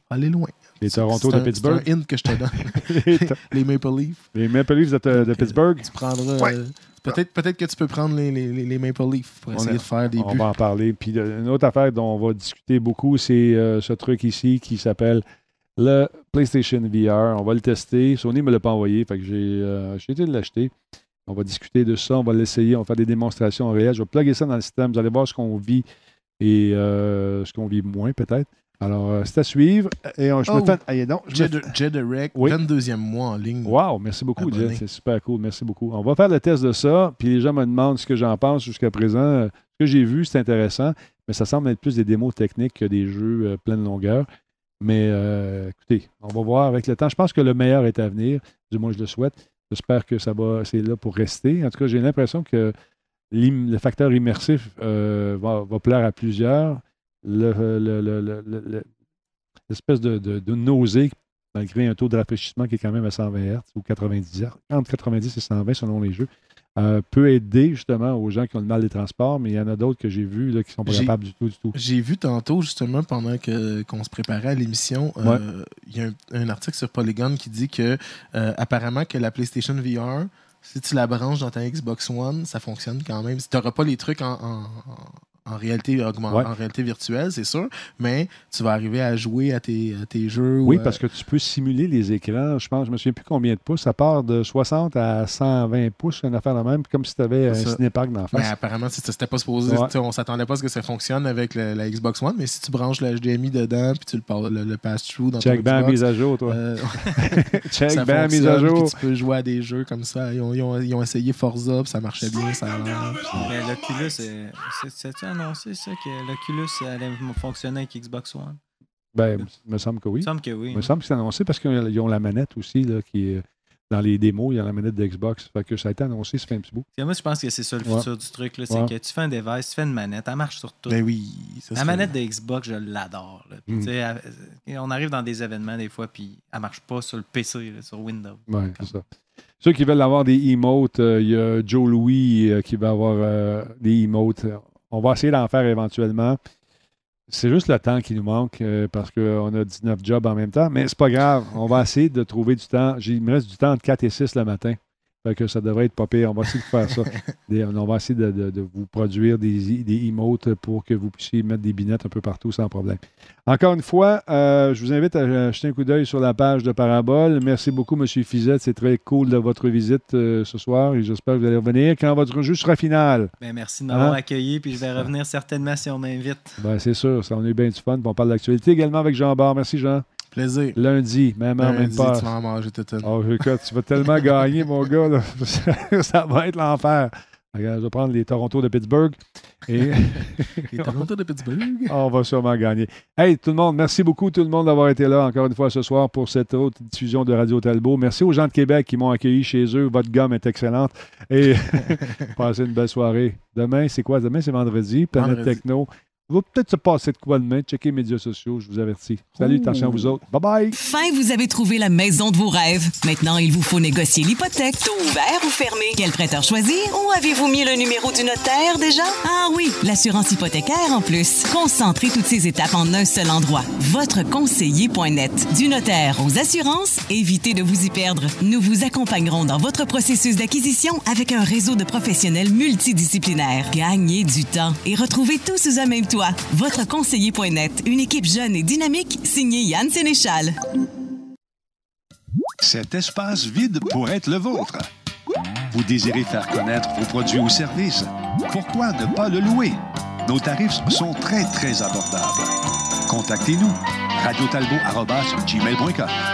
Les Toronto de Pittsburgh. C'est un hint que je te donne. Les Maple Leafs. Les Maple Leafs de Pittsburgh. Tu prendras... Peut-être que tu peux prendre les Maple Leafs pour essayer de faire des buts. On va en parler. Puis une autre affaire dont on va discuter beaucoup, c'est ce truc ici qui s'appelle le PlayStation VR. On va le tester. Sony ne me l'a pas envoyé, fait que j'ai été l'acheter. On va discuter de ça, on va l'essayer, on va faire des démonstrations en réel. Je vais plugger ça dans le système. Vous allez voir ce qu'on vit et ce qu'on vit moins peut-être. Alors, c'est à suivre. Et Jederick, 22e mois en ligne. Wow, merci beaucoup, Jed. C'est super cool. Merci beaucoup. On va faire le test de ça. Puis les gens me demandent ce que j'en pense jusqu'à présent. Ce que j'ai vu, c'est intéressant. Mais ça semble être plus des démos techniques que des jeux pleine longueur. Mais écoutez, on va voir avec le temps. Je pense que le meilleur est à venir. Du moins, je le souhaite. J'espère que c'est là pour rester. En tout cas, j'ai l'impression que le facteur immersif va plaire à plusieurs. L'espèce de nausée malgré un taux de rafraîchissement qui est quand même à 120 Hz ou 90 Hz, entre 90 et 120 selon les jeux, peut aider justement aux gens qui ont le mal des transports, mais il y en a d'autres que j'ai vus là, qui ne sont pas capables du tout. J'ai vu tantôt, justement, pendant qu'on se préparait à l'émission, il y a un article sur Polygon qui dit que apparemment que la PlayStation VR, si tu la branches dans ta Xbox One, ça fonctionne quand même. Tu n'auras pas les trucs en réalité en réalité virtuelle, c'est sûr, mais tu vas arriver à jouer à tes jeux. Oui, parce que tu peux simuler les écrans. Je me souviens plus combien de pouces. Ça part de 60 à 120 pouces, une affaire de même, comme si tu avais un cinépark d'en face. Mais apparemment, c'était pas supposé. On s'attendait pas à ce que ça fonctionne avec la Xbox One, mais si tu branches le HDMI dedans puis tu le pass-through dans ton Xbox... mise à jour, toi. Check bien mise à jour. Tu peux jouer à des jeux comme ça. Ils ont essayé Forza, puis ça marchait bien, ça a l'air. Mais l'Oculus, c'est annoncé ça, que l'Oculus allait fonctionner avec Xbox One? Ben, il me semble que oui. Il me semble que oui. Il me semble que c'est annoncé parce qu'ils ont la manette aussi, là, qui est dans les démos, il y a la manette de Xbox. Fait que ça a été annoncé, ça fait un petit bout. Moi, je pense que c'est ça le futur du truc. Là, c'est que tu fais un device, tu fais une manette, elle marche sur tout. Ben oui. La manette de Xbox, je l'adore. On arrive dans des événements des fois, puis elle marche pas sur le PC, là, sur Windows. Oui, c'est ça. Ceux qui veulent avoir des emotes, il y a Joe Louis qui va avoir des emotes. On va essayer d'en faire éventuellement. C'est juste le temps qui nous manque parce qu'on a 19 jobs en même temps, mais c'est pas grave. On va essayer de trouver du temps. Il me reste du temps entre 4 et 6 le matin. Fait que ça devrait être pas pire. On va essayer de faire ça. On va essayer de vous produire des emotes pour que vous puissiez mettre des binettes un peu partout sans problème. Encore une fois, je vous invite à jeter un coup d'œil sur la page de Parabole. Merci beaucoup, M. Fizette. C'est très cool de votre visite ce soir et j'espère que vous allez revenir quand votre jeu sera final. Ben, merci de m'avoir accueilli puis je vais revenir certainement si on m'invite. Ben, c'est sûr. Ça, on a eu bien du fun. On parle d'actualité également avec Jean Bart. Merci, Jean. Plaisir. Lundi, même heure, même pas. Tu vas en manger toute une. Oh, écoute, tu vas tellement gagner, mon gars. Là. Ça va être l'enfer. Regarde, je vais prendre les Toronto de Pittsburgh. Et... les Toronto de Pittsburgh. On va sûrement gagner. Hey, tout le monde, merci beaucoup tout le monde d'avoir été là encore une fois ce soir pour cette autre diffusion de Radio Talbot. Merci aux gens de Québec qui m'ont accueilli chez eux. Votre gomme est excellente. Et passez une belle soirée. Demain, c'est quoi? Demain, c'est vendredi. Planète Techno. Il va peut-être se passer de quoi demain. Checkez les médias sociaux, je vous avertis. Salut, attention à vous autres. Bye-bye. Fin, vous avez trouvé la maison de vos rêves. Maintenant, il vous faut négocier l'hypothèque. Taux ouvert ou fermé? Quel prêteur choisir? Ou avez-vous mis le numéro du notaire déjà? Ah oui, l'assurance hypothécaire en plus. Concentrez toutes ces étapes en un seul endroit. Votreconseiller.net. Du notaire aux assurances, évitez de vous y perdre. Nous vous accompagnerons dans votre processus d'acquisition avec un réseau de professionnels multidisciplinaires. Gagnez du temps et retrouvez tout sous un même toit. Votreconseiller.net, une équipe jeune et dynamique, signée Yann Sénéchal. Cet espace vide pourrait être le vôtre. Vous désirez faire connaître vos produits ou services? Pourquoi ne pas le louer? Nos tarifs sont très, très abordables. Contactez-nous. radiotalbot@gmail.com